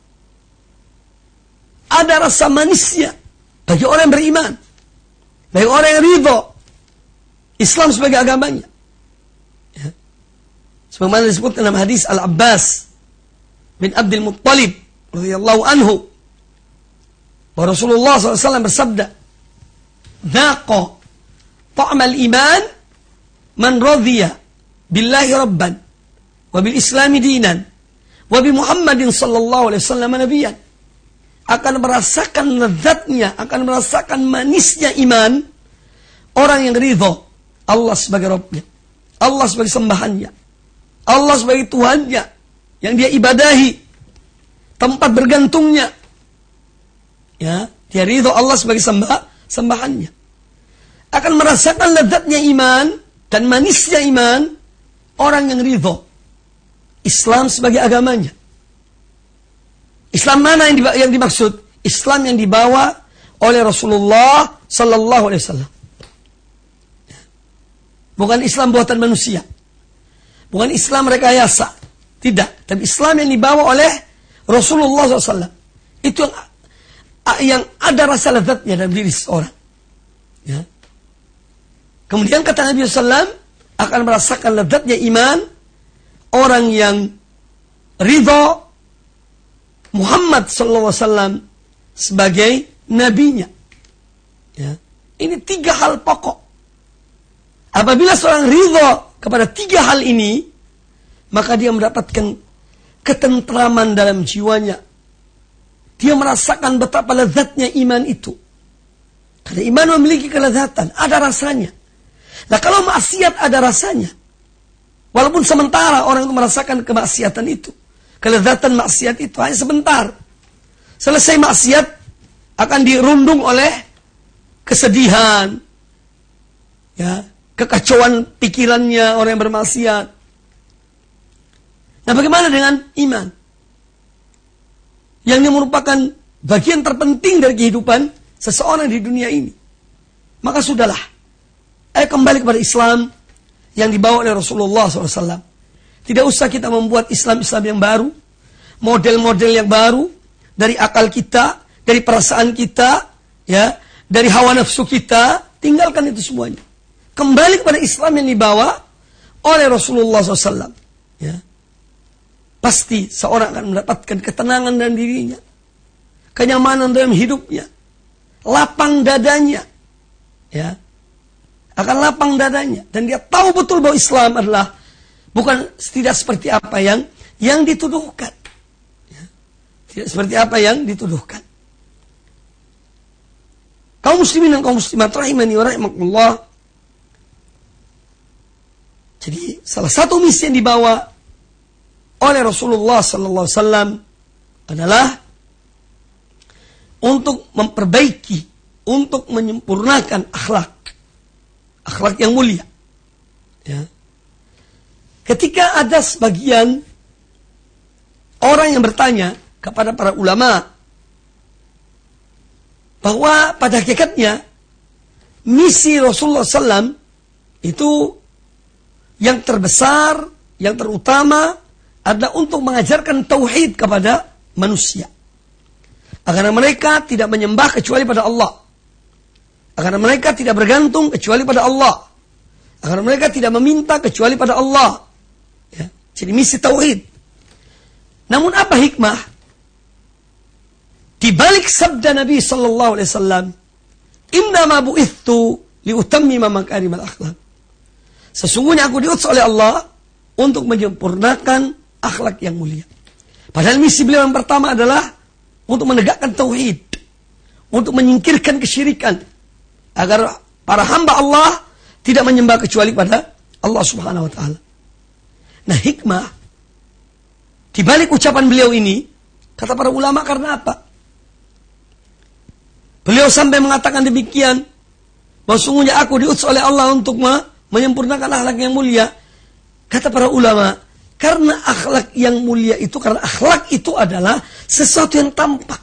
Speaker 2: Ada rasa manisnya bagi orang yang beriman, bagi orang yang ridho Islam sebagai agamanya. Ya. Sebagaimana disebut dalam hadis Al-Abbas bin Abdul Muttalib radhiyallahu anhu, bahwa Rasulullah SAW bersabda, "Dhaqa ta'mal iman man radhiya billahi rabban wa bil islami dinan wa bi Muhammadin sallallahu alaihi wasallam nabiyyan." Akan merasakan lezatnya, akan merasakan manisnya iman orang yang ridho Allah sebagai Rabbnya, Allah sebagai sembahannya, Allah sebagai Tuhannya yang dia ibadahi, tempat bergantungnya. Ya, dia ridho Allah sebagai sembahannya. Akan merasakan lezatnya iman dan manisnya iman orang yang ridho Islam sebagai agamanya. Islam mana yang dimaksud? Islam yang dibawa oleh Rasulullah sallallahu alaihi wasallam. Bukan Islam buatan manusia. Bukan Islam rekayasa. Tidak. Tapi Islam yang dibawa oleh Rasulullah SAW. Itu yang ada rasa lezatnya dalam diri seorang. Ya. Kemudian kata Nabi SAW, akan merasakan lezatnya iman orang yang ridho Muhammad SAW sebagai nabinya. Ya. Ini 3 hal pokok. Apabila seorang ridho kepada 3 hal ini, maka dia mendapatkan ketentraman dalam jiwanya. Dia merasakan betapa lezatnya iman itu. Karena iman memiliki kelezatan, ada rasanya. Nah, kalau maksiat ada rasanya, walaupun sementara orang itu merasakan kemaksiatan itu, kelezatan maksiat itu hanya sebentar. Selesai maksiat akan dirundung oleh kesedihan, ya, kekacauan pikirannya orang yang bermaksiat. Nah, bagaimana dengan iman? Yang merupakan bagian terpenting dari kehidupan seseorang di dunia ini. Maka sudahlah, ayo kembali kepada Islam yang dibawa oleh Rasulullah SAW. Tidak usah kita membuat Islam-Islam yang baru, model-model yang baru, dari akal kita, dari perasaan kita, ya, dari hawa nafsu kita. Tinggalkan itu semuanya. Kembali kepada Islam yang dibawa oleh Rasulullah SAW. Ya. Pasti seorang akan mendapatkan ketenangan dalam dirinya, kenyamanan dalam hidupnya, lapang dadanya, ya, akan lapang dadanya, dan dia tahu betul bahwa Islam adalah bukan tidak seperti apa yang dituduhkan, ya. Tidak seperti apa yang dituduhkan. Kaum muslimin dan kaum muslimat rahimani wa rahimakumullah. Jadi salah satu misi yang dibawa oleh Rasulullah sallallahu alaihi wasallam adalah untuk memperbaiki, untuk menyempurnakan akhlak yang mulia. Ya. Ketika ada sebagian orang yang bertanya kepada para ulama bahwa pada hakikatnya misi Rasulullah SAW itu yang terbesar, yang terutama adalah untuk mengajarkan tauhid kepada manusia. Agar mereka tidak menyembah kecuali pada Allah. Agar mereka tidak bergantung kecuali pada Allah. Agar mereka tidak meminta kecuali pada Allah. Ya. Jadi misi tauhid. Namun apa hikmah di balik sabda Nabi sallallahu alaihi wasallam, "Innama bu'ithtu liutammima makarimal akhlak." Sesungguhnya aku diutus oleh Allah untuk menyempurnakan akhlak yang mulia. Padahal misi beliau yang pertama adalah untuk menegakkan tauhid, untuk menyingkirkan kesyirikan, agar para hamba Allah tidak menyembah kecuali pada Allah Subhanahu wa taala. Nah, hikmah di balik ucapan beliau ini, kata para ulama, karena apa? Beliau sampai mengatakan demikian, bahwa sungguhnya aku diutus oleh Allah untuk menyempurnakan akhlak yang mulia. Kata para ulama, karena akhlak yang mulia itu, karena akhlak itu adalah sesuatu yang tampak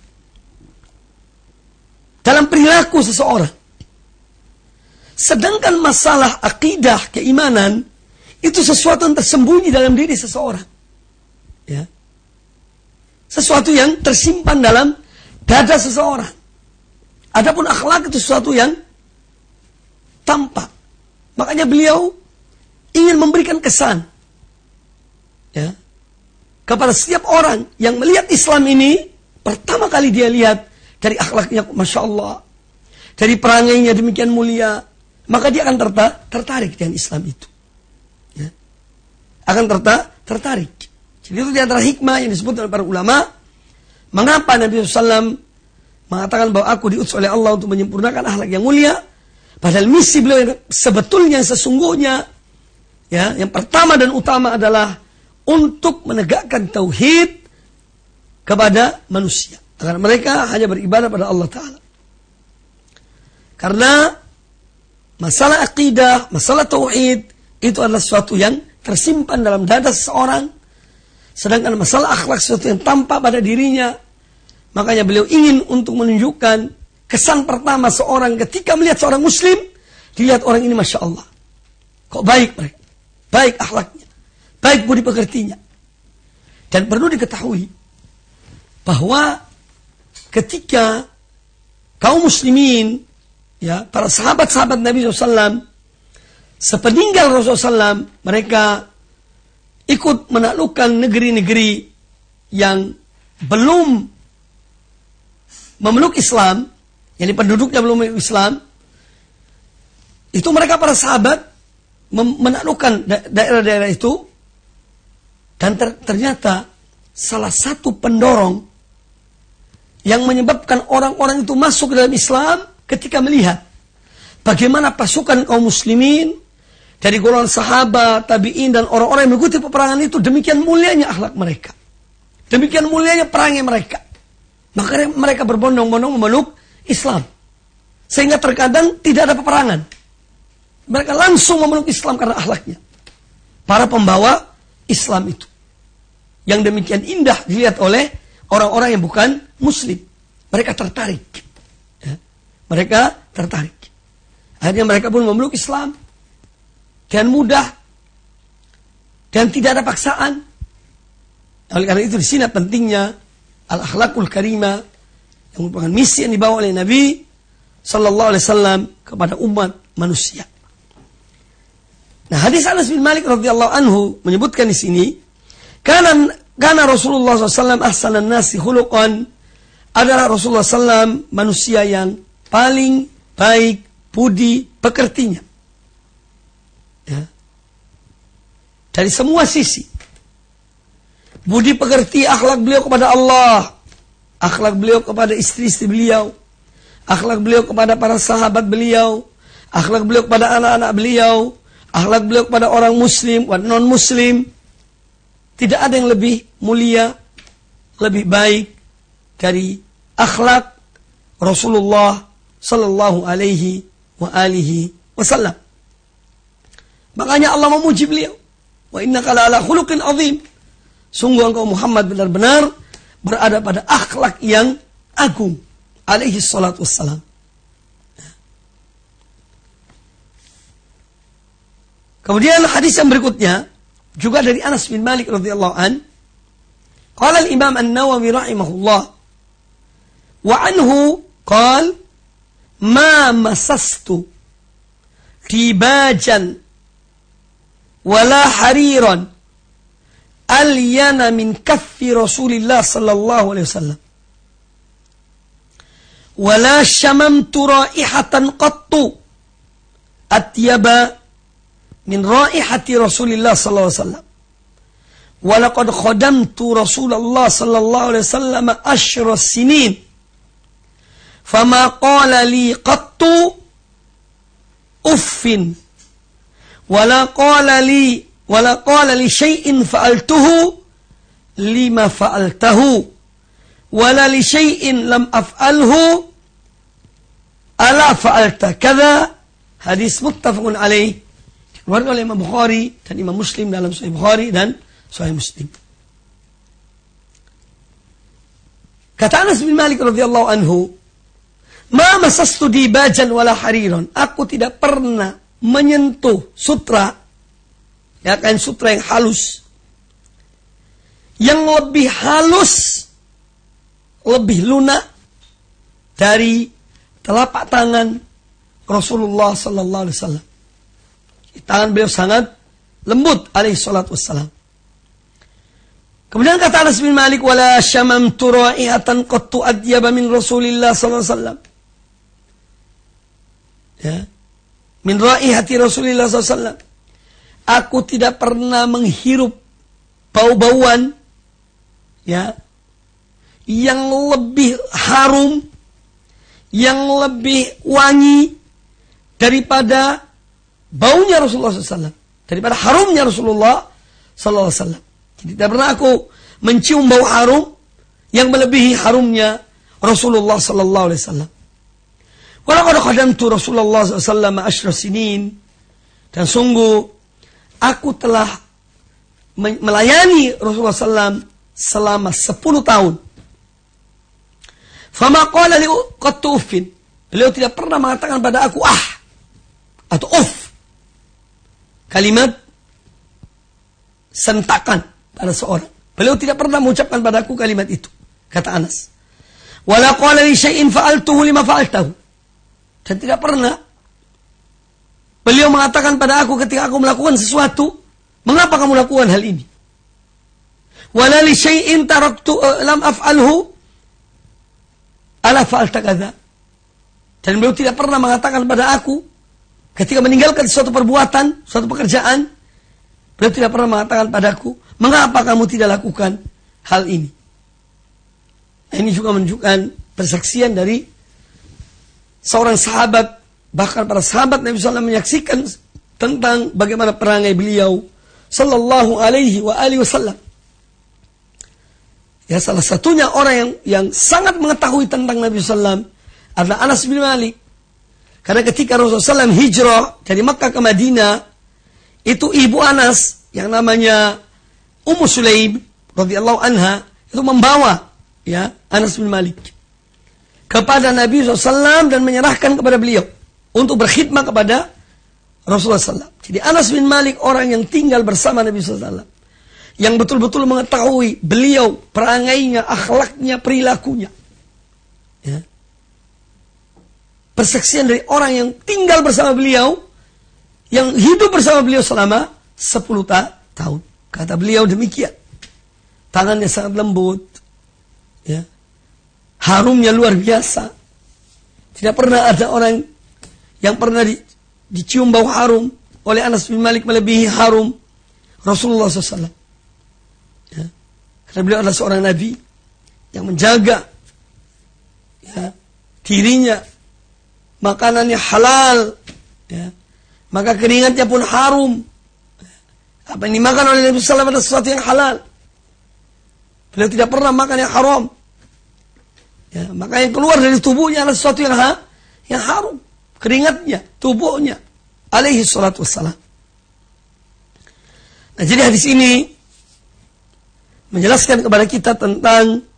Speaker 2: dalam perilaku seseorang. Sedangkan masalah akidah, keimanan, itu sesuatu yang tersembunyi dalam diri seseorang. Ya. Sesuatu yang tersimpan dalam dada seseorang. Adapun akhlak itu sesuatu yang tampak. Makanya beliau ingin memberikan kesan, ya, kepada setiap orang yang melihat Islam ini, pertama kali dia lihat dari akhlaknya, Masya Allah, dari perangainya demikian mulia, maka dia akan tertarik dengan Islam itu. Ya. Akan tertarik. Jadi itu di antara hikmah yang disebut oleh para ulama, mengapa Nabi SAW mengatakan bahwa aku diutus oleh Allah untuk menyempurnakan akhlak yang mulia, padahal misi beliau yang sebetulnya, sesungguhnya, ya, yang pertama dan utama adalah untuk menegakkan tauhid kepada manusia, agar mereka hanya beribadah pada Allah Ta'ala. Karena masalah akidah, masalah tauhid itu adalah sesuatu yang tersimpan dalam dada seseorang, sedangkan masalah akhlak sesuatu yang tampak pada dirinya. Makanya beliau ingin untuk menunjukkan kesan pertama seorang ketika melihat seorang muslim, dilihat orang ini Masya Allah, kok baik mereka, baik akhlaknya, baik budi pekertinya. Dan perlu diketahui bahwa ketika kaum muslimin, ya, para sahabat-sahabat Nabi SAW, sepeninggal Rasulullah SAW, mereka ikut menaklukkan negeri-negeri yang belum memeluk Islam, yang penduduknya belum memeluk Islam. Itu mereka para sahabat menaklukkan daerah-daerah itu, dan ternyata salah satu pendorong yang menyebabkan orang-orang itu masuk ke dalam Islam ketika melihat bagaimana pasukan kaum muslimin dari golongan sahabat, tabi'in, dan orang-orang yang mengikuti peperangan itu, demikian mulianya akhlak mereka, demikian mulianya perangai mereka. Maka mereka berbondong-bondong memeluk Islam, sehingga terkadang tidak ada peperangan. Mereka langsung memeluk Islam karena akhlaknya. Para pembawa Islam itu. Yang demikian indah dilihat oleh orang-orang yang bukan Muslim. Mereka tertarik. Ya. Mereka tertarik. Akhirnya mereka pun memeluk Islam. Dan mudah. Dan tidak ada paksaan. Oleh karena itu di sini pentingnya al-akhlakul karimah. Yang merupakan misi yang dibawa oleh Nabi Sallallahu Alaihi Wasallam kepada umat manusia. Nah, hadis Anas bin Malik radhiyallahu anhu menyebutkan di sini, karena Rasulullah SAW ahsanan nasi khuluqan, adalah Rasulullah SAW manusia yang paling baik budi pekertinya. Ya. Dari semua sisi. Budi pekerti, akhlak beliau kepada Allah, akhlak beliau kepada istri-istri beliau, akhlak beliau kepada para sahabat beliau, akhlak beliau kepada anak-anak beliau, akhlak beliau kepada orang muslim dan non-muslim. Tidak ada yang lebih mulia, lebih baik dari akhlak Rasulullah sallallahu alaihi wa alihi wasallam. Makanya Allah memuji beliau. Wa innaka la'ala khuluqin azim. Sungguh engkau Muhammad benar-benar berada pada akhlak yang agung. Alaihi salatu wassalam. Kemudian hadis yang berikutnya juga dari Anas bin Malik radhiyallahu an. Qala al-Imam An-Nawawi rahimahullah wa anhu qala ma masastu dibajan wala hariran alyana min kaffi Rasulillah sallallahu alaihi wasallam wala shamamtu raihatan qattu atyaba min raihati Rasulillah sallallahu alaihi wasallam. Wa laqad khadamtu Rasulullah sallallahu alaihi wasallam 10 sinin. Fama qala li qattu uffin. Wala qala li syai'in fa'altuhu lima fa'altahu. Wala li syai'in lam af'alhu ala fa'alta kadza. Hadis muttafaqun alaih. Dikeluarkan oleh Imam Bukhari dan Imam Muslim dalam Sahih Bukhari dan Sahih Muslim. Kata Anas bin Malik radhiyallahu anhu, "Ma masastu dibajan wala hariran." Aku tidak pernah menyentuh sutra, ya kain sutra yang halus, yang lebih halus, lebih lunak dari telapak tangan Rasulullah sallallahu alaihi wasallam. Tangan beliau sangat lembut alaihi salatu wassalam. Kemudian kata Anas bin Malik, wala syamamtu raihatan qattu adyaba min Rasulillah sallallahu alaihi wasallam. Ya. Min raihati Rasulillah sallallahu alaihi wasallam. Aku tidak pernah menghirup bau-bauan ya yang lebih harum, yang lebih wangi daripada baunya Rasulullah SAW, daripada harumnya Rasulullah SAW. Jadi tidak pernah aku mencium bau harum yang melebihi harumnya Rasulullah SAW. Walaqad khadamtu Rasulullah SAW 10 sinin, dan sungguh aku telah melayani Rasulullah SAW selama 10 tahun. Fama qala li qattu uffin. Beliau tidak pernah mengatakan pada aku atau uff. Kalimat sentakan pada seorang. Beliau tidak pernah mengucapkan padaku kalimat itu, kata Anas. Wala qala li syai'in fa'altuhu lima fa'altahu. Dan tidak pernah beliau mengatakan pada aku ketika aku melakukan sesuatu, mengapa kamu lakukan hal ini? Wala li syai'in taraktu lam af'alhu ala fa'alta kadza. Dan beliau tidak pernah mengatakan pada aku ketika meninggalkan suatu perbuatan, suatu pekerjaan, beliau tidak pernah mengatakan padaku, mengapa kamu tidak lakukan hal ini? Nah, ini juga menunjukkan persaksian dari seorang sahabat, bahkan para sahabat Nabi SAW menyaksikan tentang bagaimana perangai beliau sallallahu alaihi wa alihi wasallam. Ya, salah satunya orang yang sangat mengetahui tentang Nabi SAW adalah Anas bin Malik. Karena ketika Rasulullah SAW hijrah dari Makkah ke Madinah, itu ibu Anas yang namanya Ummu Sulaim radhiyallahu anha itu membawa ya Anas bin Malik kepada Nabi SAW dan menyerahkan kepada beliau untuk berkhidmat kepada Rasulullah SAW. Jadi Anas bin Malik orang yang tinggal bersama Nabi SAW, yang betul-betul mengetahui beliau, perangainya, akhlaknya, perilakunya. Ya. Persaksian dari orang yang tinggal bersama beliau, yang hidup bersama beliau selama 10 tahun. Kata beliau demikian. Tangannya sangat lembut. Ya. Harumnya luar biasa. Tidak pernah ada orang yang pernah dicium bau harum oleh Anas bin Malik melebihi harum Rasulullah SAW. Ya. Karena beliau adalah seorang Nabi yang menjaga ya, dirinya. Makanannya halal, ya. Maka keringatnya pun harum. Apa yang dimakan oleh Nabi SAW adalah sesuatu yang halal. Beliau tidak pernah makan yang haram. Ya, maka yang keluar dari tubuhnya adalah sesuatu yang harum. Keringatnya, tubuhnya. Alaihi salatu wassalam. Nah, jadi hadis ini menjelaskan kepada kita tentang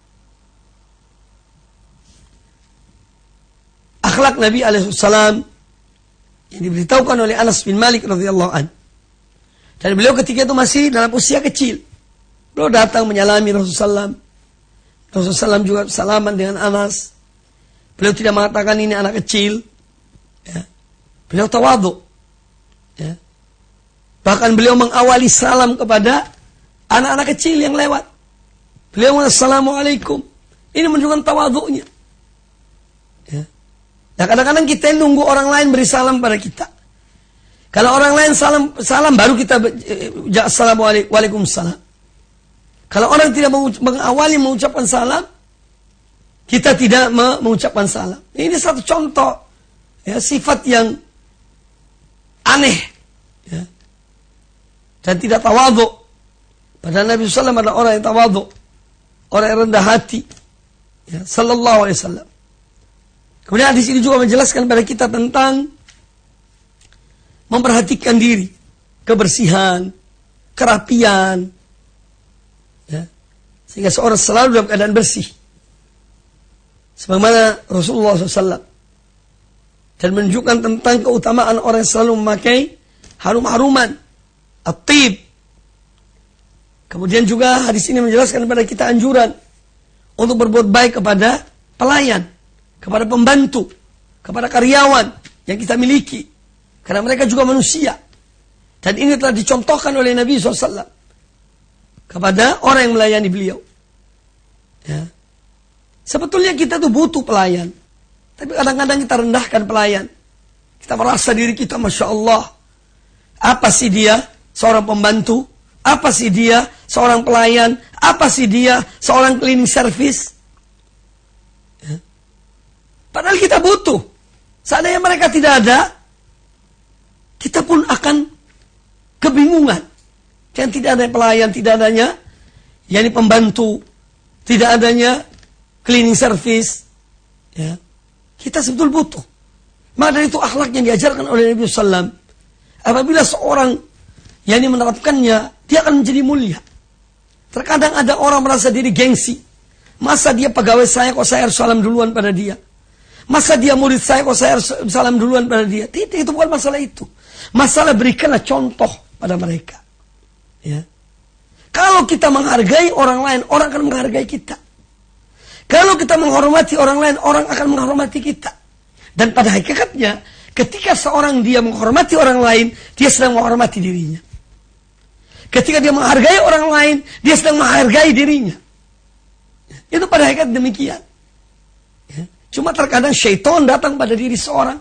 Speaker 2: akhlak Nabi alaihissalam yang diberitahukan oleh Anas bin Malik radhiyallahu an. Dan beliau ketika itu masih dalam usia kecil. Beliau datang menyalami Rasulullah SAW. Rasulullah SAW juga salaman dengan Anas. Beliau tidak mengatakan ini anak kecil. Ya. Beliau tawadhu. Ya. Bahkan beliau mengawali salam kepada anak-anak kecil yang lewat. Beliau mengatakan Assalamualaikum. Ini menunjukkan tawadhunya. Ya. Nah, kadang-kadang kita nunggu orang lain beri salam pada kita. Kalau orang lain salam baru kita Assalamualaikum. Kalau orang tidak mengawali mengucapkan salam, kita tidak mengucapkan salam. Ini satu contoh ya, sifat yang aneh ya, dan tidak tawadhu. Padahal Nabi SAW adalah orang yang tawadhu, orang yang rendah hati ya, sallallahu alaihi wasallam. Kemudian hadis ini juga menjelaskan kepada kita tentang memperhatikan diri, kebersihan, kerapian, ya, sehingga seorang selalu dalam keadaan bersih. Sebagaimana Rasulullah SAW. Dan menunjukkan tentang keutamaan orang yang selalu memakai harum-haruman, at-tib. Kemudian juga hadis ini menjelaskan kepada kita anjuran untuk berbuat baik kepada pelayan, kepada pembantu, kepada karyawan yang kita miliki. Karena mereka juga manusia. Dan ini telah dicontohkan oleh Nabi SAW kepada orang yang melayani beliau. Ya. Sebetulnya kita tuh butuh pelayan. Tapi kadang-kadang kita rendahkan pelayan. Kita merasa diri kita Masya Allah. Apa sih dia seorang pembantu? Apa sih dia seorang pelayan? Apa sih dia seorang cleaning service? Ya. Padahal kita butuh. Seandainya mereka tidak ada, kita pun akan kebingungan. Dan tidak ada pelayan, tidak adanya yakni pembantu, tidak adanya cleaning service. Ya. Kita sebetulnya butuh. Maka dari itu akhlak yang diajarkan oleh Nabi SAW. Apabila seorang yakni menerapkannya, dia akan menjadi mulia. Terkadang ada orang merasa diri gengsi. Masa dia pegawai saya kok saya harus salam duluan pada dia? Masa dia murid saya kok saya harus salam duluan pada dia? Tidak, itu bukan masalah itu. Masalah berikanlah contoh pada mereka. Ya. Kalau kita menghargai orang lain, orang akan menghargai kita. Kalau kita menghormati orang lain, orang akan menghormati kita. Dan pada hakikatnya, ketika seorang dia menghormati orang lain, dia sedang menghormati dirinya. Ketika dia menghargai orang lain, dia sedang menghargai dirinya. Itu pada hakikat demikian. Ya. Cuma terkadang syaitan datang pada diri seorang.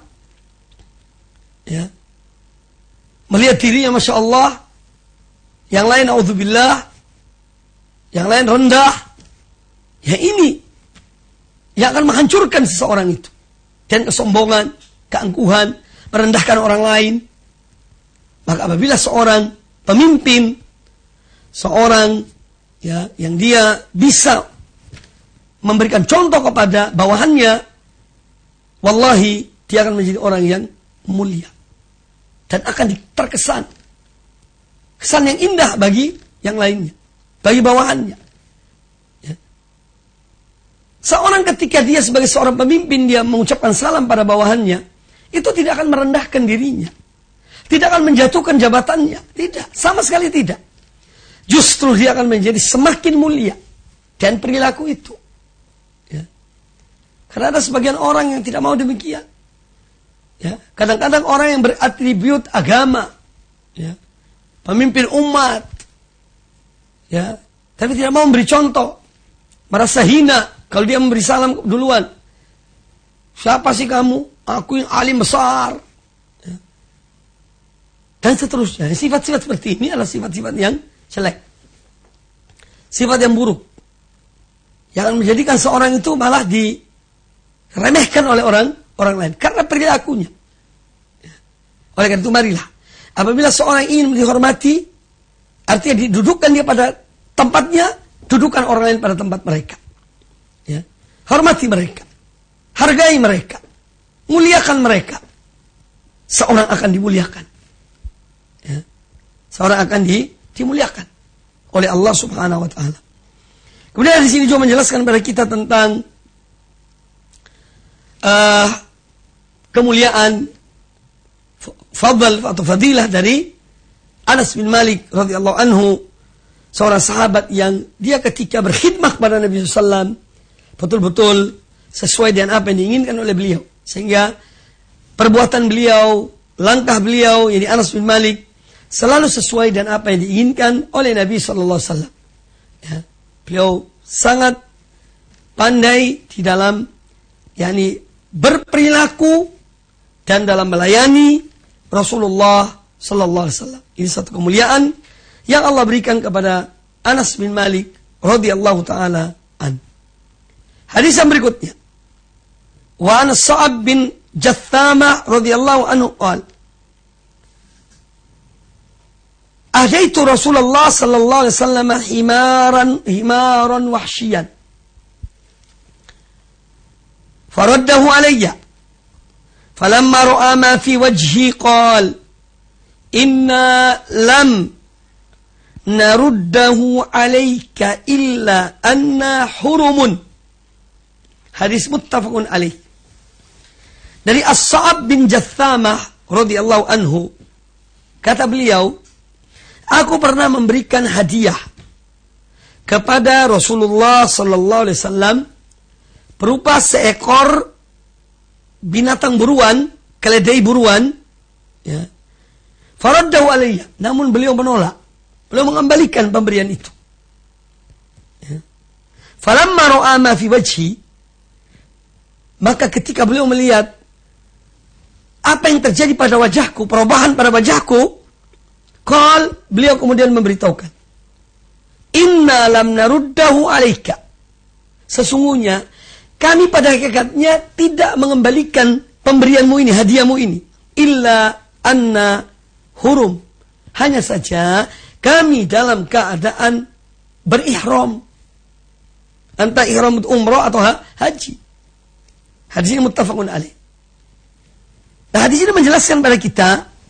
Speaker 2: Ya. Melihat dirinya Masya Allah, yang lain na'udzubillah, yang lain rendah. Ya ini yang akan menghancurkan seseorang itu. Dan kesombongan, keangkuhan, merendahkan orang lain. Maka apabila seorang pemimpin, seorang ya yang dia bisa memberikan contoh kepada bawahannya, wallahi dia akan menjadi orang yang mulia. Dan akan terkesan. Kesan yang indah bagi yang lainnya. Bagi bawahannya. Ya. Seorang ketika dia sebagai seorang pemimpin, dia mengucapkan salam pada bawahannya, itu tidak akan merendahkan dirinya. Tidak akan menjatuhkan jabatannya. Tidak. Sama sekali tidak. Justru dia akan menjadi semakin mulia. Dan perilaku itu. Ya. Karena ada sebagian orang yang tidak mau demikian. Ya. Kadang-kadang orang yang beratribut agama. Ya. Pemimpin umat. Ya. Tapi tidak mau memberi contoh. Merasa hina kalau dia memberi salam duluan. Siapa sih kamu? Aku yang alim besar. Ya. Dan seterusnya. Sifat-sifat seperti ini adalah sifat-sifat yang jelek. Sifat yang buruk. Yang menjadikan seorang itu malah diremehkan oleh orang lain. Karena perilakunya. Oleh karena itu marilah. Apabila seorang ingin dihormati, artinya didudukkan dia pada tempatnya, dudukkan orang lain pada tempat mereka. Ya. Hormati mereka. Hargai mereka. Muliakan mereka. Seorang akan dimuliakan. Ya. Seorang akan dimuliakan oleh Allah Subhanahu wa taala. Kemudian di sini juga menjelaskan kepada kita tentang kemuliaan fadl atau fadilah dari Anas bin Malik radhiyallahu anhu, seorang sahabat yang dia ketika berkhidmah kepada Nabi SAW betul-betul sesuai dengan apa yang diinginkan oleh beliau, sehingga perbuatan beliau, langkah beliau, yakni Anas bin Malik, selalu sesuai dengan apa yang diinginkan oleh Nabi SAW. Ya, beliau sangat pandai di dalam yakni berperilaku dan dalam melayani Rasulullah sallallahu alaihi wasallam. Ini satu kemuliaan yang Allah berikan kepada Anas bin Malik radhiyallahu taala an. Hadis yang berikutnya. Wa Anas Sa'ab bin Jathama radhiyallahu anhu qala: Ahdaitu Rasulullah sallallahu alaihi wasallam himaran wahsyian. Faraddahu alayya. Falamma ra'a ma fi wajhi qala: Inna lam naruddahu alayka illa anna hurumun. Hadis muttafaqun alaih. Dari As-Sa'ab bin Jathamah radhiyallahu anhu, kata beliau, aku pernah memberikan hadiah kepada Rasulullah sallallahu alaihi wasallam berupa seekor binatang buruan, keledai buruan, ya. Faraddahu alayya, namun beliau menolak. Beliau mengembalikan pemberian itu. Ya. Falamma ra'a ma fi wajhi, maka ketika beliau melihat apa yang terjadi pada wajahku, perubahan pada wajahku, beliau kemudian memberitahukan, Inna lam naruddahu alayka. Sesungguhnya kami pada hakikatnya tidak mengembalikan pemberianmu ini, hadiahmu ini, illa anna hurum. Hanya saja kami dalam keadaan berihram. Entah ihram umrah atau haji. Hadis ini muttafaqun alaih. Nah, hadis ini menjelaskan pada kita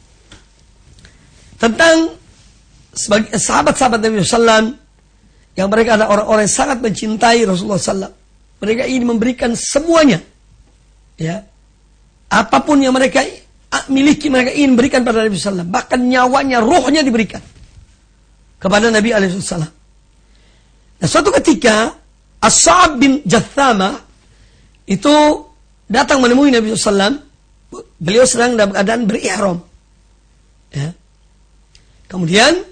Speaker 2: tentang sahabat-sahabat Nabi SAW yang mereka adalah orang-orang yang sangat mencintai Rasulullah SAW. Mereka ingin memberikan semuanya, ya, apapun yang mereka miliki, mereka ingin berikan pada Nabi SAW. Bahkan nyawanya, rohnya diberikan kepada Nabi SAW. Nah, suatu ketika As-Sa'ab bin Jathamah itu datang menemui Nabi SAW. Beliau sedang dalam keadaan berihram. Ya. Kemudian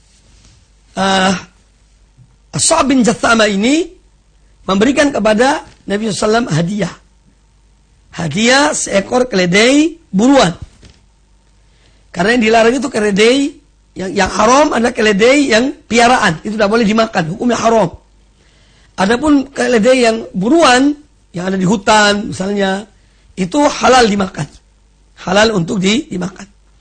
Speaker 2: As-Sa'ab bin Jathamah ini memberikan kepada Nabi SAW hadiah. Hadiah seekor keledai buruan. Karena yang dilarang itu keledai yang haram adalah keledai yang piaraan. Itu tidak boleh dimakan. Hukumnya haram. Adapun keledai yang buruan, yang ada di hutan misalnya, itu halal dimakan. Halal untuk dimakan.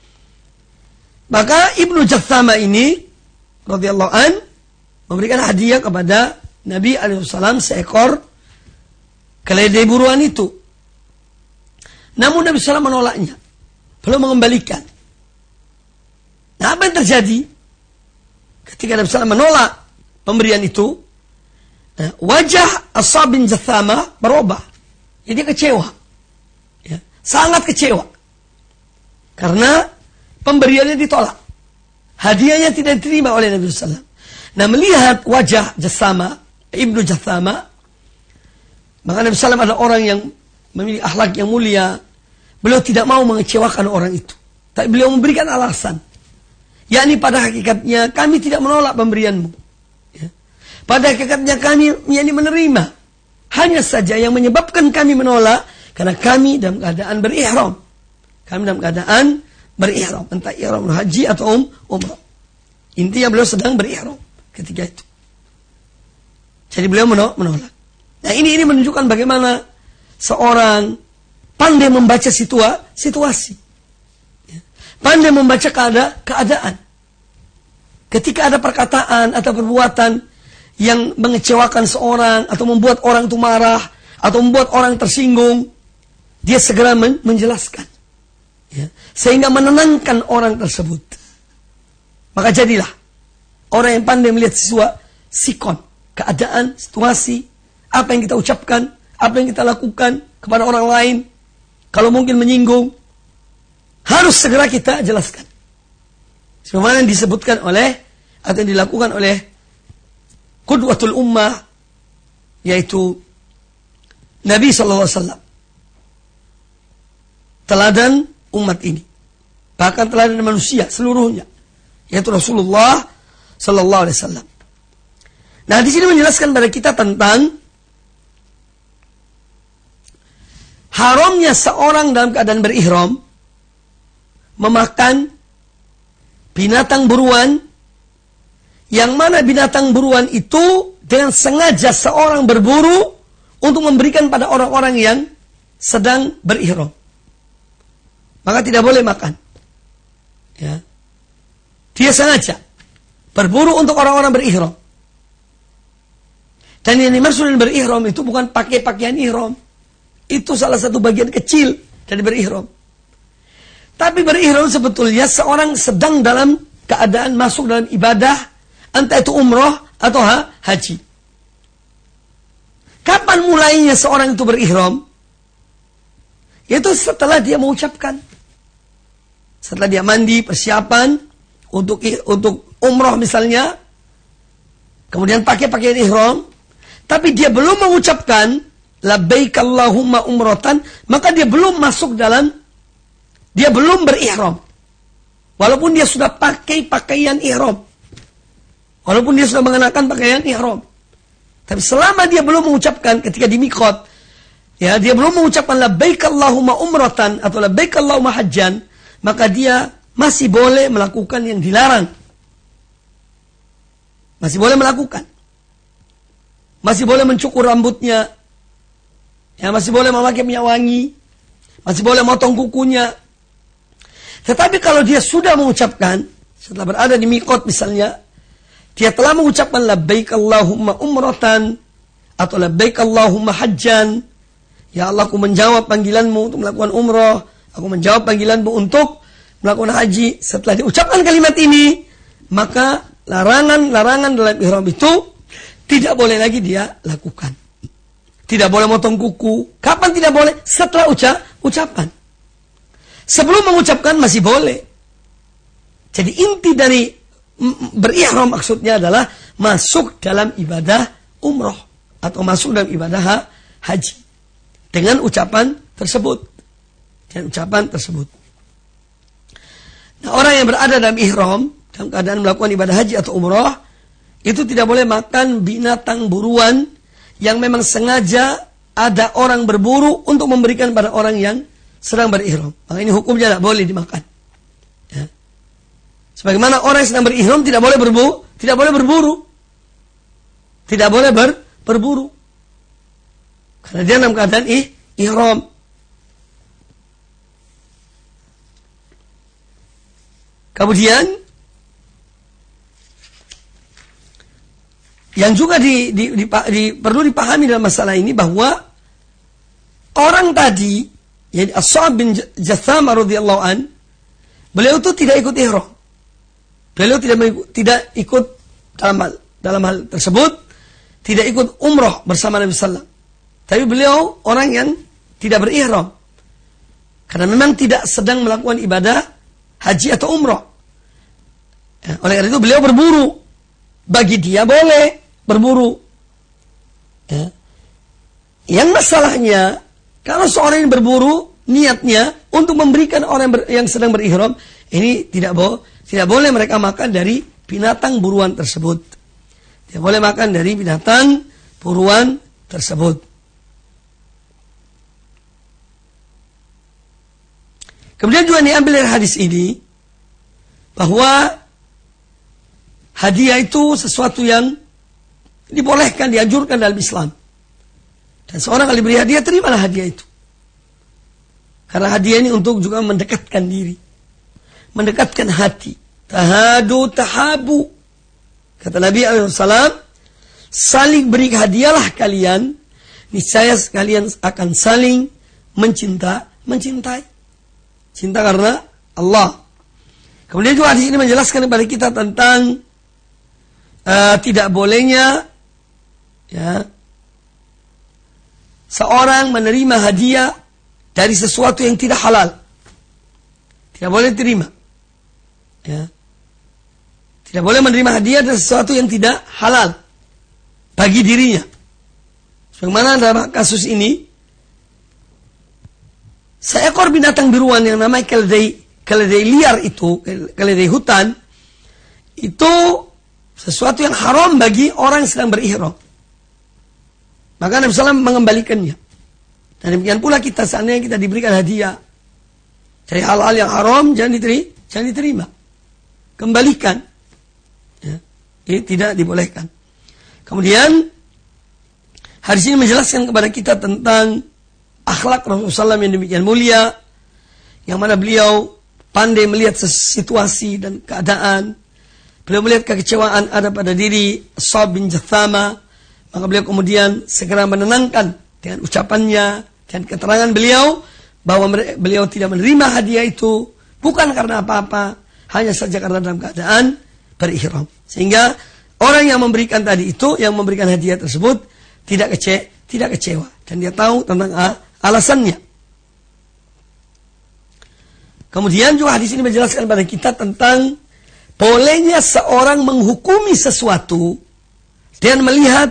Speaker 2: Maka Ibnu Jathama ini radhiyallahu an memberikan hadiah kepada Nabi SAW seekor keledai buruan itu. Namun Nabi SAW menolaknya. Belum mengembalikan. Nah, apa yang terjadi? Ketika Nabi SAW menolak pemberian itu, wajah Ashab bin Jathama berubah. Jadi dia kecewa. Ya, sangat kecewa. Karena pemberiannya ditolak. Hadiahnya tidak diterima oleh Nabi SAW. Nah, melihat wajah Jathama, Ibnu Jathama, maka Nabi SAW adalah orang yang memiliki akhlak yang mulia. Beliau tidak mau mengecewakan orang itu. Tapi beliau memberikan alasan. Yakni pada hakikatnya kami tidak menolak pemberianmu. Ya. Pada hakikatnya kami menerima. Hanya saja yang menyebabkan kami menolak, karena kami dalam keadaan berihram. Kami dalam keadaan berihram. Entah ihram haji atau umrah. Intinya beliau sedang berihram ketika itu. Jadi beliau menolak. Nah, ini menunjukkan bagaimana seorang pandai membaca situasi. Pandai membaca keadaan. Ketika ada perkataan atau perbuatan yang mengecewakan seorang, atau membuat orang itu marah, atau membuat orang tersinggung, dia segera menjelaskan. Ya. Sehingga menenangkan orang tersebut. Maka jadilah orang yang pandai melihat sikon, keadaan, situasi, apa yang kita ucapkan, apa yang kita lakukan kepada orang lain. Kalau mungkin menyinggung, harus segera kita jelaskan. Sebagaimana yang disebutkan oleh, atau yang dilakukan oleh Qudwatul Ummah, yaitu Nabi SAW. Teladan umat ini. Bahkan teladan manusia seluruhnya. Yaitu Rasulullah SAW. Nah, di sini menjelaskan pada kita tentang haramnya seorang dalam keadaan berihram memakan binatang buruan, yang mana binatang buruan itu dengan sengaja seorang berburu untuk memberikan pada orang-orang yang sedang berihram. Maka tidak boleh makan. Ya. Dia sengaja berburu untuk orang-orang berihram. Dan yang dimaksud dengan berihram itu bukan pakai pakaian ihram. Itu salah satu bagian kecil dari berihram. Tapi berihram sebetulnya seorang sedang dalam keadaan masuk dalam ibadah, entah itu umroh atau haji. Kapan mulainya seorang itu berihram? Yaitu setelah dia mengucapkan. Setelah dia mandi, persiapan untuk umroh misalnya, kemudian pakai pakaian ihram, tapi dia belum mengucapkan labbaik Allahumma umratan, maka dia belum masuk dalam, dia belum berihram. Walaupun dia sudah pakai pakaian ihram. Walaupun dia sudah mengenakan pakaian ihram. Tapi selama dia belum mengucapkan ketika di miqat, ya, dia belum mengucapkan labbaik Allahumma umratan atau labbaik Allahumma hajjan, maka dia masih boleh melakukan yang dilarang. Masih boleh melakukan. Masih boleh mencukur rambutnya. Ya, masih boleh memakai minyak wangi. Masih boleh motong kukunya. Tetapi kalau dia sudah mengucapkan, setelah berada di miqat misalnya, dia telah mengucapkan labbaik Allahumma umratan atau labbaik Allahumma hajjan. Ya Allah, aku menjawab panggilanmu untuk melakukan umrah. Aku menjawab panggilanmu untuk melakukan haji. Setelah diucapkan kalimat ini, maka larangan-larangan dalam ihram itu tidak boleh lagi dia lakukan. Tidak boleh motong kuku. Kapan tidak boleh? Setelah ucapan. Sebelum mengucapkan masih boleh. Jadi inti dari berihram maksudnya adalah masuk dalam ibadah umroh atau masuk dalam ibadah haji dengan ucapan tersebut. Nah, orang yang berada dalam ihram dalam keadaan melakukan ibadah haji atau umroh itu tidak boleh makan binatang buruan yang memang sengaja ada orang berburu untuk memberikan pada orang yang sedang berihram. Maka ini hukumnya tidak boleh dimakan. Ya. Sebagaimana orang yang sedang berihram tidak boleh berburu. Tidak boleh berburu. Karena dia dalam keadaan ihram. Kemudian yang juga perlu dipahami dalam masalah ini bahwa orang tadi Jadi As-Sa'ab bin Jatham radhiyallahu an, beliau itu tidak ikut ihram. Beliau tidak ikut dalam hal tersebut, tidak ikut umroh bersama Nabi sallallahu alaihi wasallam. Tapi beliau orang yang tidak berihram. Karena memang tidak sedang melakukan ibadah haji atau umroh. Ya, oleh karena itu beliau berburu. Bagi dia boleh berburu. Ya. Yang masalahnya, kalau seorang yang berburu, niatnya untuk memberikan orang yang sedang berihram, ini tidak boleh mereka makan dari binatang buruan tersebut. Tidak boleh makan dari binatang buruan tersebut. Kemudian juga diambil dari hadis ini bahwa hadiah itu sesuatu yang dibolehkan, dianjurkan dalam Islam. Dan seorang kali beri hadiah, terimalah hadiah itu. Karena hadiah ini untuk juga mendekatkan diri, mendekatkan hati. Tahadu tahabu. Kata Nabi SAW, saling beri hadiahlah kalian, niscaya kalian akan saling mencintai. Cinta karena Allah. Kemudian juga hadis ini menjelaskan kepada kita tentang tidak bolehnya seorang menerima hadiah dari sesuatu yang tidak halal. Tidak boleh terima. Ya. Tidak boleh menerima hadiah dari sesuatu yang tidak halal bagi dirinya. Sebagaimana dalam kasus ini, seekor binatang buruan yang namanya keledai liar itu, keledai hutan, itu sesuatu yang haram bagi orang yang sedang berihram. Maka Nabi SAW mengembalikannya. Dan demikian pula kita, seandainya kita diberikan hadiah dari hal-hal yang haram, jangan diterima. Kembalikan. Ya, ini tidak dibolehkan. Kemudian hadis ini menjelaskan kepada kita tentang akhlak Rasulullah SAW yang demikian mulia, yang mana beliau pandai melihat situasi dan keadaan. Beliau melihat kekecewaan ada pada diri As-Sa'ab bin Jathama, maka beliau kemudian segera menenangkan dengan ucapannya dan keterangan beliau bahwa beliau tidak menerima hadiah itu bukan karena apa-apa, hanya saja karena dalam keadaan berihram. Sehingga orang yang memberikan tadi itu, yang memberikan hadiah tersebut tidak kecewa dan dia tahu tentang alasannya. Kemudian juga hadis ini menjelaskan kepada kita tentang bolehnya seorang menghukumi sesuatu dan melihat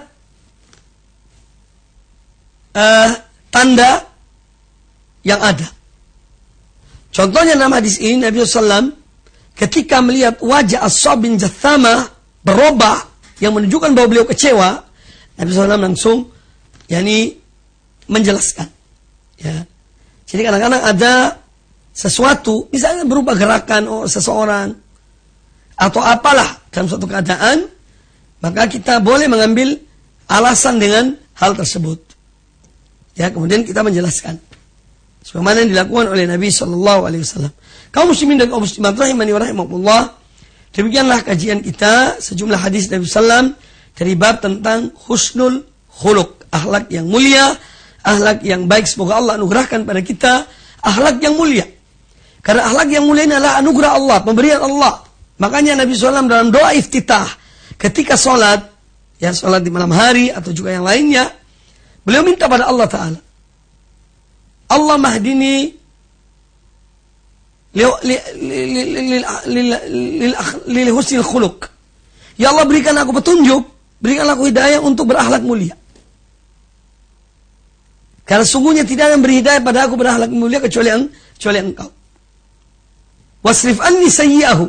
Speaker 2: tanda yang ada. Contohnya dalam hadis ini Nabi SAW ketika melihat wajah As-Sa'ab bin Jathama berubah yang menunjukkan bahwa beliau kecewa, Nabi SAW langsung menjelaskan. Ya. Jadi kadang-kadang ada sesuatu, misalnya berupa gerakan seseorang atau apalah dalam suatu keadaan, maka kita boleh mengambil alasan dengan hal tersebut. Ya, kemudian kita menjelaskan sebagaimana yang dilakukan oleh Nabi SAW. Kaum muslimin dan kaum muslimat rahimani wa rahimakumullah, demikianlah kajian kita sejumlah hadis Nabi SAW dari bab tentang husnul khuluq, akhlak yang mulia, akhlak yang baik. Semoga Allah anugerahkan pada kita akhlak yang mulia. Karena akhlak yang mulia ini adalah anugerah Allah, pemberian Allah. Makanya Nabi SAW dalam doa iftitah ketika sholat, ya sholat di malam hari atau juga yang lainnya, beliau minta pada Allah Ta'ala, Allah mahdini lil husnil khuluq. Ya Allah, berikan aku petunjuk, berikan aku hidayah untuk berakhlak mulia. Karena sungguhnya tidak akan beri hidayah pada aku berakhlak mulia kecuali engkau. Wasrif anni sayyi'ahu.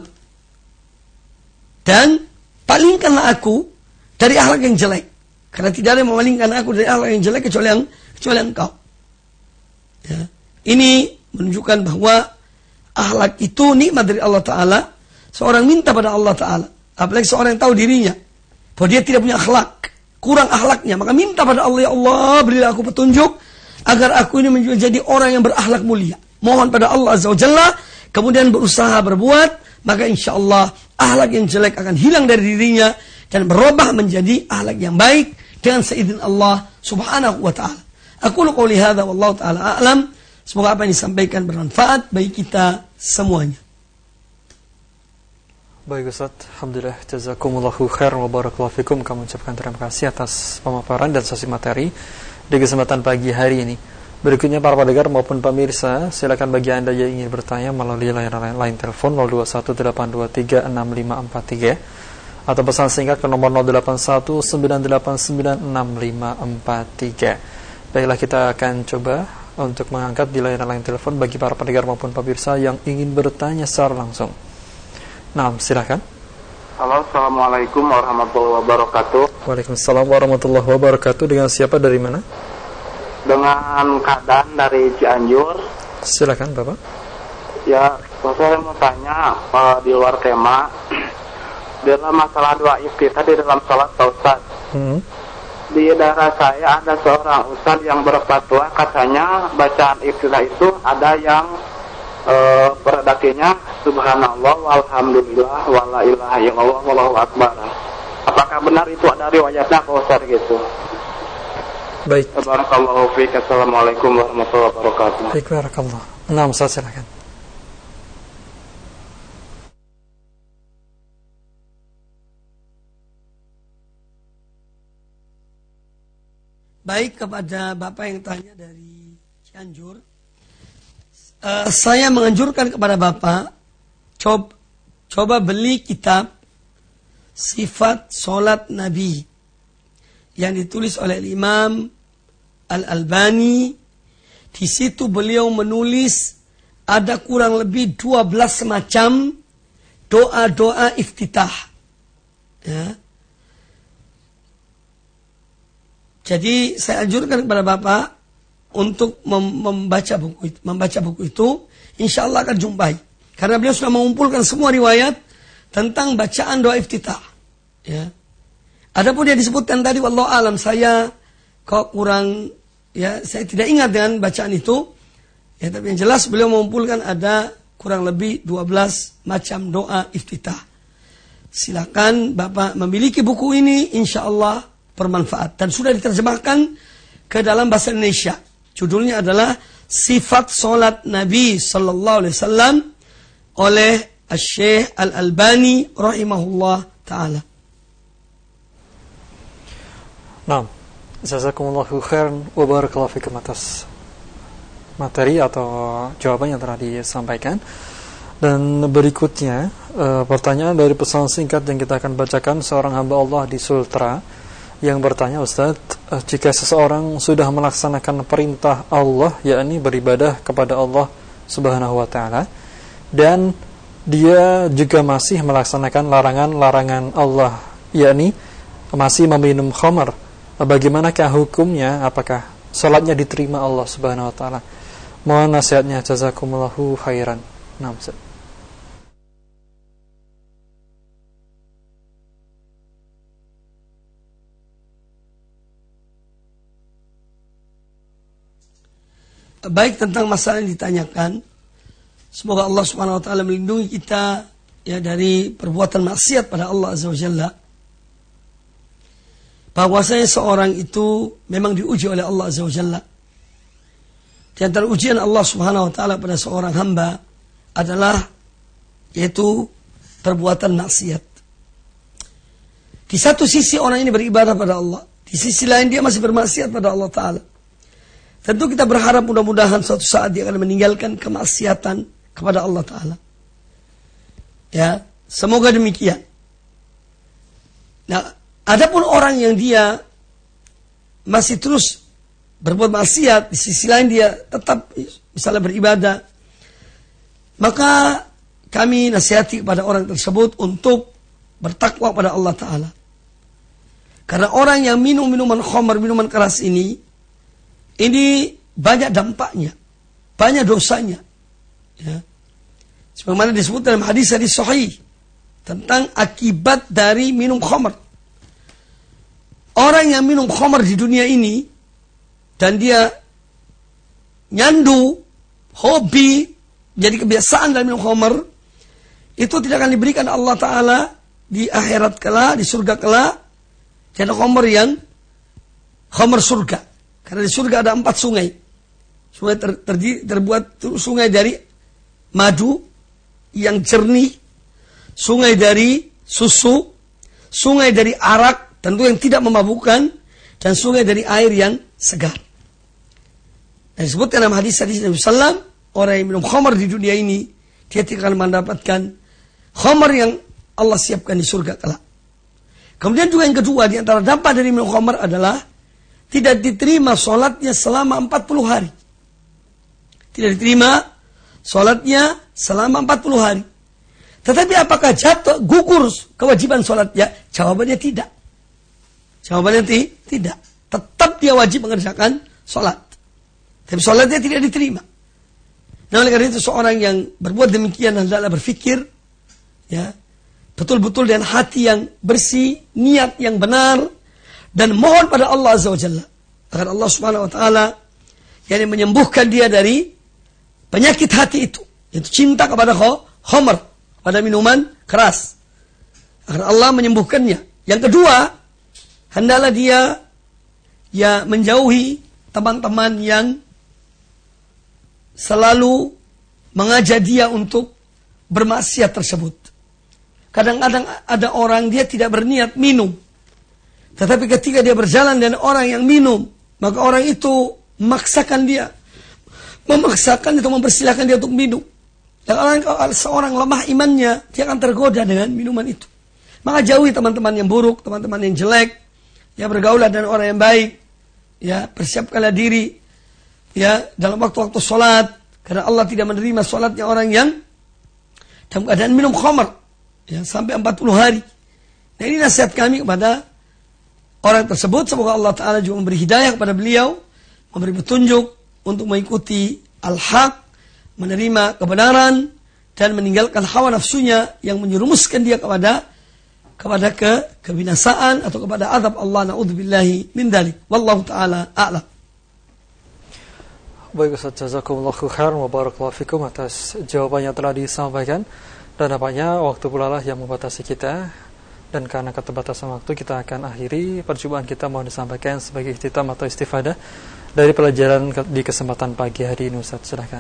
Speaker 2: Dan palingkanlah aku dari akhlak yang jelek. Karena tidak ada yang memalingkan aku dari akhlak yang jelek kecuali engkau. Ya. Ini menunjukkan bahwa akhlak itu nikmat dari Allah Ta'ala. Seorang minta pada Allah Ta'ala, apalagi seorang yang tahu dirinya bahwa dia tidak punya akhlak, kurang akhlaknya, maka minta pada Allah, ya Allah, berilah aku petunjuk agar aku ini menjadi orang yang berakhlak mulia. Mohon pada Allah Azza wa Jalla, kemudian berusaha berbuat, maka insya Allah akhlak yang jelek akan hilang dari dirinya dan berubah menjadi akhlak yang baik dengan seizin Allah Subhanahu wa Ta'ala. Aqulu qouli hadza wallahu ta'ala a'lam. Semoga apa yang disampaikan bermanfaat bagi kita semuanya.
Speaker 3: Baik Ustaz, alhamdulillah, jazakumullahu khair wa barakallahu fikum. Kami ucapkan terima kasih atas pemaparan dan sesi materi di kesempatan pagi hari ini. Berikutnya para pendengar maupun pemirsa, silakan bagi Anda yang ingin bertanya melalui line telepon 0218826543 atau pesan singkat ke nomor 0819896543. Baiklah, kita akan coba untuk mengangkat di line telepon bagi para pendengar maupun pemirsa yang ingin bertanya secara langsung. Nah, silakan.
Speaker 4: Halo, assalamualaikum warahmatullahi wabarakatuh.
Speaker 3: Waalaikumsalam warahmatullahi wabarakatuh. Dengan siapa, dari mana?
Speaker 4: Dengan Kadan dari Cianjur.
Speaker 3: Silakan Bapak.
Speaker 4: Ya, saya mau tanya di luar tema dalam masalah doa iftitah di dalam salat Pak Ustaz. Di daerah saya ada seorang ustaz yang berfatwa, katanya bacaan iftitah itu ada yang peradakinya subhanallah walhamdulillah wala ilaha illallah wallahu akbar. Apakah benar itu ada riwayatnya Pak Ustaz gitu?
Speaker 3: Baik.
Speaker 4: Barakallahu fiik. Assalamualaikum warahmatullahi wabarakatuh.
Speaker 3: Baik, barakallah. Nah, Ustaz, silakan.
Speaker 2: Baik, kepada Bapak yang tanya dari Cianjur, saya menganjurkan kepada Bapak coba beli kitab Sifat Salat Nabi yang ditulis oleh Imam Al-Albani. Di situ beliau menulis ada kurang lebih 12 macam doa-doa iftitah. Ya. Jadi saya anjurkan kepada Bapak untuk membaca buku itu, insya Allah akan jumpai. Karena beliau sudah mengumpulkan semua riwayat tentang bacaan doa iftitah. Ya. Adapun yang disebutkan tadi, wallahu alam, saya kok kurang, ya saya tidak ingat dengan bacaan itu. Ya, tapi yang jelas beliau mengumpulkan ada kurang lebih 12 macam doa iftitah. Silakan Bapak memiliki buku ini, insya Allah bermanfaat. Dan sudah diterjemahkan ke dalam bahasa Indonesia. Judulnya adalah Sifat Salat Nabi Sallallahu Alaihi Wasallam oleh Syekh Al-Albani rahimahullah ta'ala.
Speaker 3: Nah, jazakumullahu khairan wa barakallahu fikum atas materi atau jawaban yang telah disampaikan. Dan berikutnya pertanyaan dari pesan singkat yang kita akan bacakan seorang hamba Allah di Sultra yang bertanya, Ustaz, jika seseorang sudah melaksanakan perintah Allah, yakni beribadah kepada Allah Subhanahu wa ta'ala, dan dia juga masih melaksanakan larangan-larangan Allah, yakni masih meminum khamar, bagaimanakah hukumnya? Apakah salatnya diterima Allah Subhanahu wa ta'ala? Mohon nasihatnya, jazakumullahu khairan. Nah, Ustaz.
Speaker 2: Baik, tentang masalah yang ditanyakan, semoga Allah Subhanahu wa ta'ala melindungi kita ya dari perbuatan maksiat pada Allah Azza wa Jalla. Bahwasanya seorang itu memang diuji oleh Allah Azza wa Jalla. Di antara ujian Allah Subhanahu wa ta'ala pada seorang hamba adalah yaitu perbuatan maksiat. Di satu sisi orang ini beribadah pada Allah, di sisi lain dia masih bermaksiat pada Allah Ta'ala. Tentu kita berharap mudah-mudahan suatu saat dia akan meninggalkan kemaksiatan kepada Allah Ta'ala. Ya, semoga demikian. Nah, adapun orang yang dia masih terus berbuat maksiat, di sisi lain dia tetap misalnya beribadah, maka kami nasihati kepada orang tersebut untuk bertakwa pada Allah Ta'ala. Karena orang yang minum minuman khamar, minuman keras ini banyak dampaknya, banyak dosanya. Ya. Sebagaimana disebut dalam hadis sahih tentang akibat dari minum khamar. Orang yang minum khamar di dunia ini dan dia nyandu, hobi, jadi kebiasaan dalam minum khamar, itu tidak akan diberikan Allah Ta'ala di akhirat kelak, di surga kelak. Dan khamar yang khamar surga. Karena di surga ada 4 sungai. Sungai terbuat sungai dari madu yang jernih, sungai dari susu, sungai dari arak, tentu yang tidak memabukkan, dan sungai dari air yang segar. Dan disebutkan dalam hadis Nabi Sallam, orang yang minum khamar di dunia ini, dia tidak akan mendapatkan khamar yang Allah siapkan di surga kelak. Kemudian juga yang kedua, di antara dampak dari minum khamar adalah tidak diterima sholatnya selama 40 hari. Tidak diterima sholatnya selama 40 hari. Tetapi apakah jatuh, gugur kewajiban sholatnya? Jawabannya tidak. Jawabannya tidak. Tetap dia wajib mengerjakan sholat. Tapi sholatnya tidak diterima. Nah, oleh karena itu seorang yang berbuat demikian adalah berfikir, ya, betul-betul dengan hati yang bersih, niat yang benar, dan mohon pada Allah Azza wa Jalla agar Allah Subhanahu wa taala yang menyembuhkan dia dari penyakit hati itu, yaitu cinta kepada khamar, pada minuman keras, agar Allah menyembuhkannya. Yang kedua, hendaklah dia menjauhi teman-teman yang selalu mengajak dia untuk bermaksiat tersebut. Kadang-kadang ada orang dia tidak berniat minum, tetapi ketika dia berjalan dengan orang yang minum, maka orang itu memaksakan atau mempersilahkan dia untuk minum. Dan seorang lemah imannya, dia akan tergoda dengan minuman itu. Maka jauhi teman-teman yang buruk, teman-teman yang jelek, ya, bergaulah dengan orang yang baik, ya, persiapkanlah diri, ya, dalam waktu-waktu sholat, karena Allah tidak menerima sholatnya orang yang dalam keadaan minum khamar, ya, sampai 40 hari. Nah, ini nasihat kami kepada orang tersebut. Semoga Allah Ta'ala juga memberi hidayah kepada beliau, memberi petunjuk untuk mengikuti al-haq, menerima kebenaran, dan meninggalkan hawa nafsunya yang menyerumuskan dia kepada kebinasaan atau kepada azab Allah. Na'udzubillahi min dzalik. Wallahu ta'ala a'lam.
Speaker 3: Baik Ustaz, jazakumullahu khairan wa barakallahu fikum atas jawaban yang telah disampaikan. Dan nampaknya waktu pula lah yang membatasi kita, dan karena keterbatasan waktu kita akan akhiri perjumpaan kita. Mohon disampaikan sebagai ikhtitam atau istifadah dari pelajaran di kesempatan pagi hari ini. Ustaz, silakan.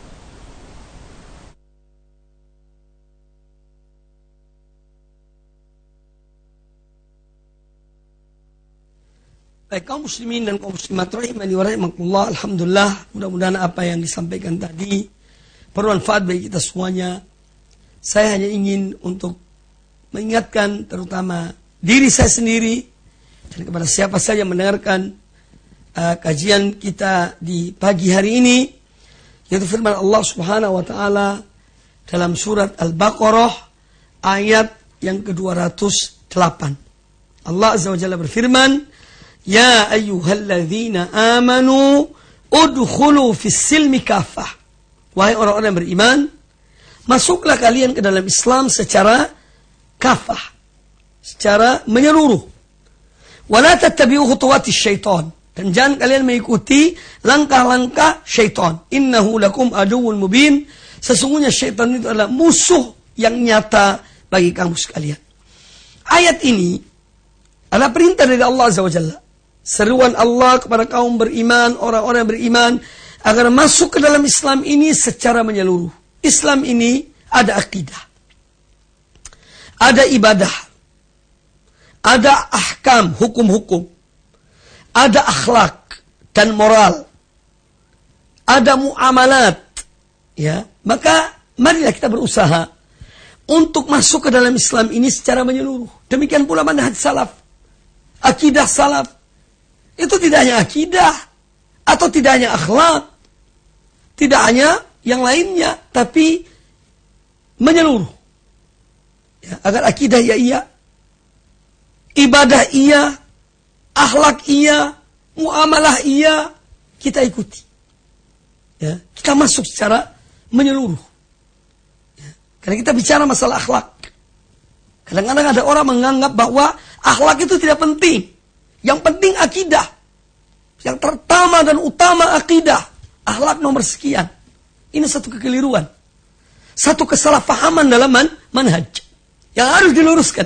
Speaker 2: Baik kaum muslimin dan kaum muslimat rahimani wa rahimakumullah, alhamdulillah, mudah-mudahan apa yang disampaikan tadi bermanfaat bagi kita semuanya. Saya hanya ingin untuk mengingatkan terutama diri saya sendiri dan kepada siapa saja yang mendengarkan kajian kita di pagi hari ini, yaitu firman Allah Subhanahu wa taala dalam surat Al-Baqarah ayat yang ke-208. Allah Azza wa Jalla berfirman, "Ya ayyuhalladzina amanu udkhulu fis silmi kafah." Wahai orang-orang yang beriman, masuklah kalian ke dalam Islam secara kafah, secara menyeluruh. Wala tattabi'u khutuwatis syaitan, dan jangan kalian mengikuti langkah-langkah syaitan. Innahu lakum aduwwun mubin, sesungguhnya syaitan itu adalah musuh yang nyata bagi kamu sekalian. Ayat ini adalah perintah dari Allah Azza wa Jalla, seruan Allah kepada kaum beriman, orang-orang yang beriman, agar masuk ke dalam Islam ini secara menyeluruh. Islam ini ada akidah, ada ibadah, ada ahkam, hukum-hukum, ada akhlak dan moral, ada muamalat, ya. Maka marilah kita berusaha untuk masuk ke dalam Islam ini secara menyeluruh. Demikian pula manhaj salaf, akidah salaf. Itu tidak hanya akidah atau tidak hanya akhlak, tidak hanya yang lainnya, tapi menyeluruh. Ya, agar akidah ya iya, ibadah iya, akhlak iya, muamalah iya, kita ikuti. Ya, kita masuk secara menyeluruh. Ya, karena kita bicara masalah akhlak. Kadang-kadang ada orang menganggap bahwa akhlak itu tidak penting. Yang penting akidah. Yang pertama dan utama akidah. Akhlak nomor sekian. Ini satu kekeliruan. Satu kesalahpahaman dalam manhaj. Yang harus diluruskan.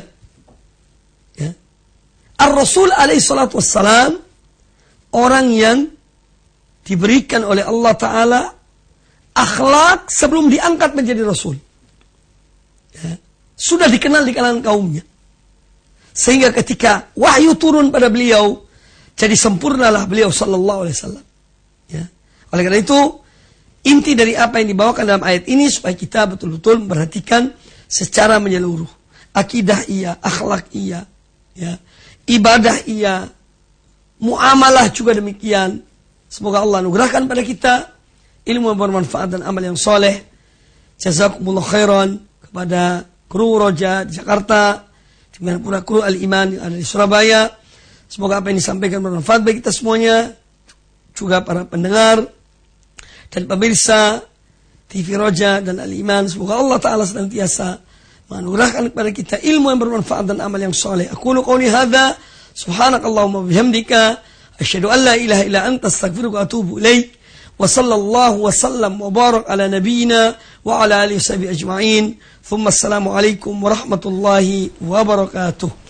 Speaker 2: Ya. Ar-Rasul alaihi salatu wassalam, orang yang diberikan oleh Allah Ta'ala akhlak sebelum diangkat menjadi Rasul. Ya. Sudah dikenal di kalangan kaumnya. Sehingga ketika wahyu turun pada beliau, jadi sempurnalah beliau sallallahu alaihi wasallam. Ya. Oleh karena itu, inti dari apa yang dibawakan dalam ayat ini supaya kita betul-betul memperhatikan secara menyeluruh. Akidah iya, akhlak iya, ya. Ibadah iya, muamalah juga demikian. Semoga Allah anugerahkan pada kita ilmu yang bermanfaat dan amal yang soleh. Jazakumullah khairan kepada kru Roja di Jakarta, dengan pula kru Al-Iman yang ada di Surabaya. Semoga apa yang disampaikan bermanfaat bagi kita semuanya, juga para pendengar dan pemirsa TV Roja dan Al-Iman. Semoga Allah Ta'ala senantiasa menganugerahkan kepada kita ilmu yang bermanfaat dan amal yang soleh. Aqulu qawli hadza, subhanakallahumma bihamdika, asyhadu an la ilaha illa anta, astaghfiruka wa atubu ilaik. Wa sallallahu wa sallam wa barak ala nabiyyina wa ala alihi wa sahbihi ajma'in. Thumma assalamu alaikum warahmatullahi wabarakatuh.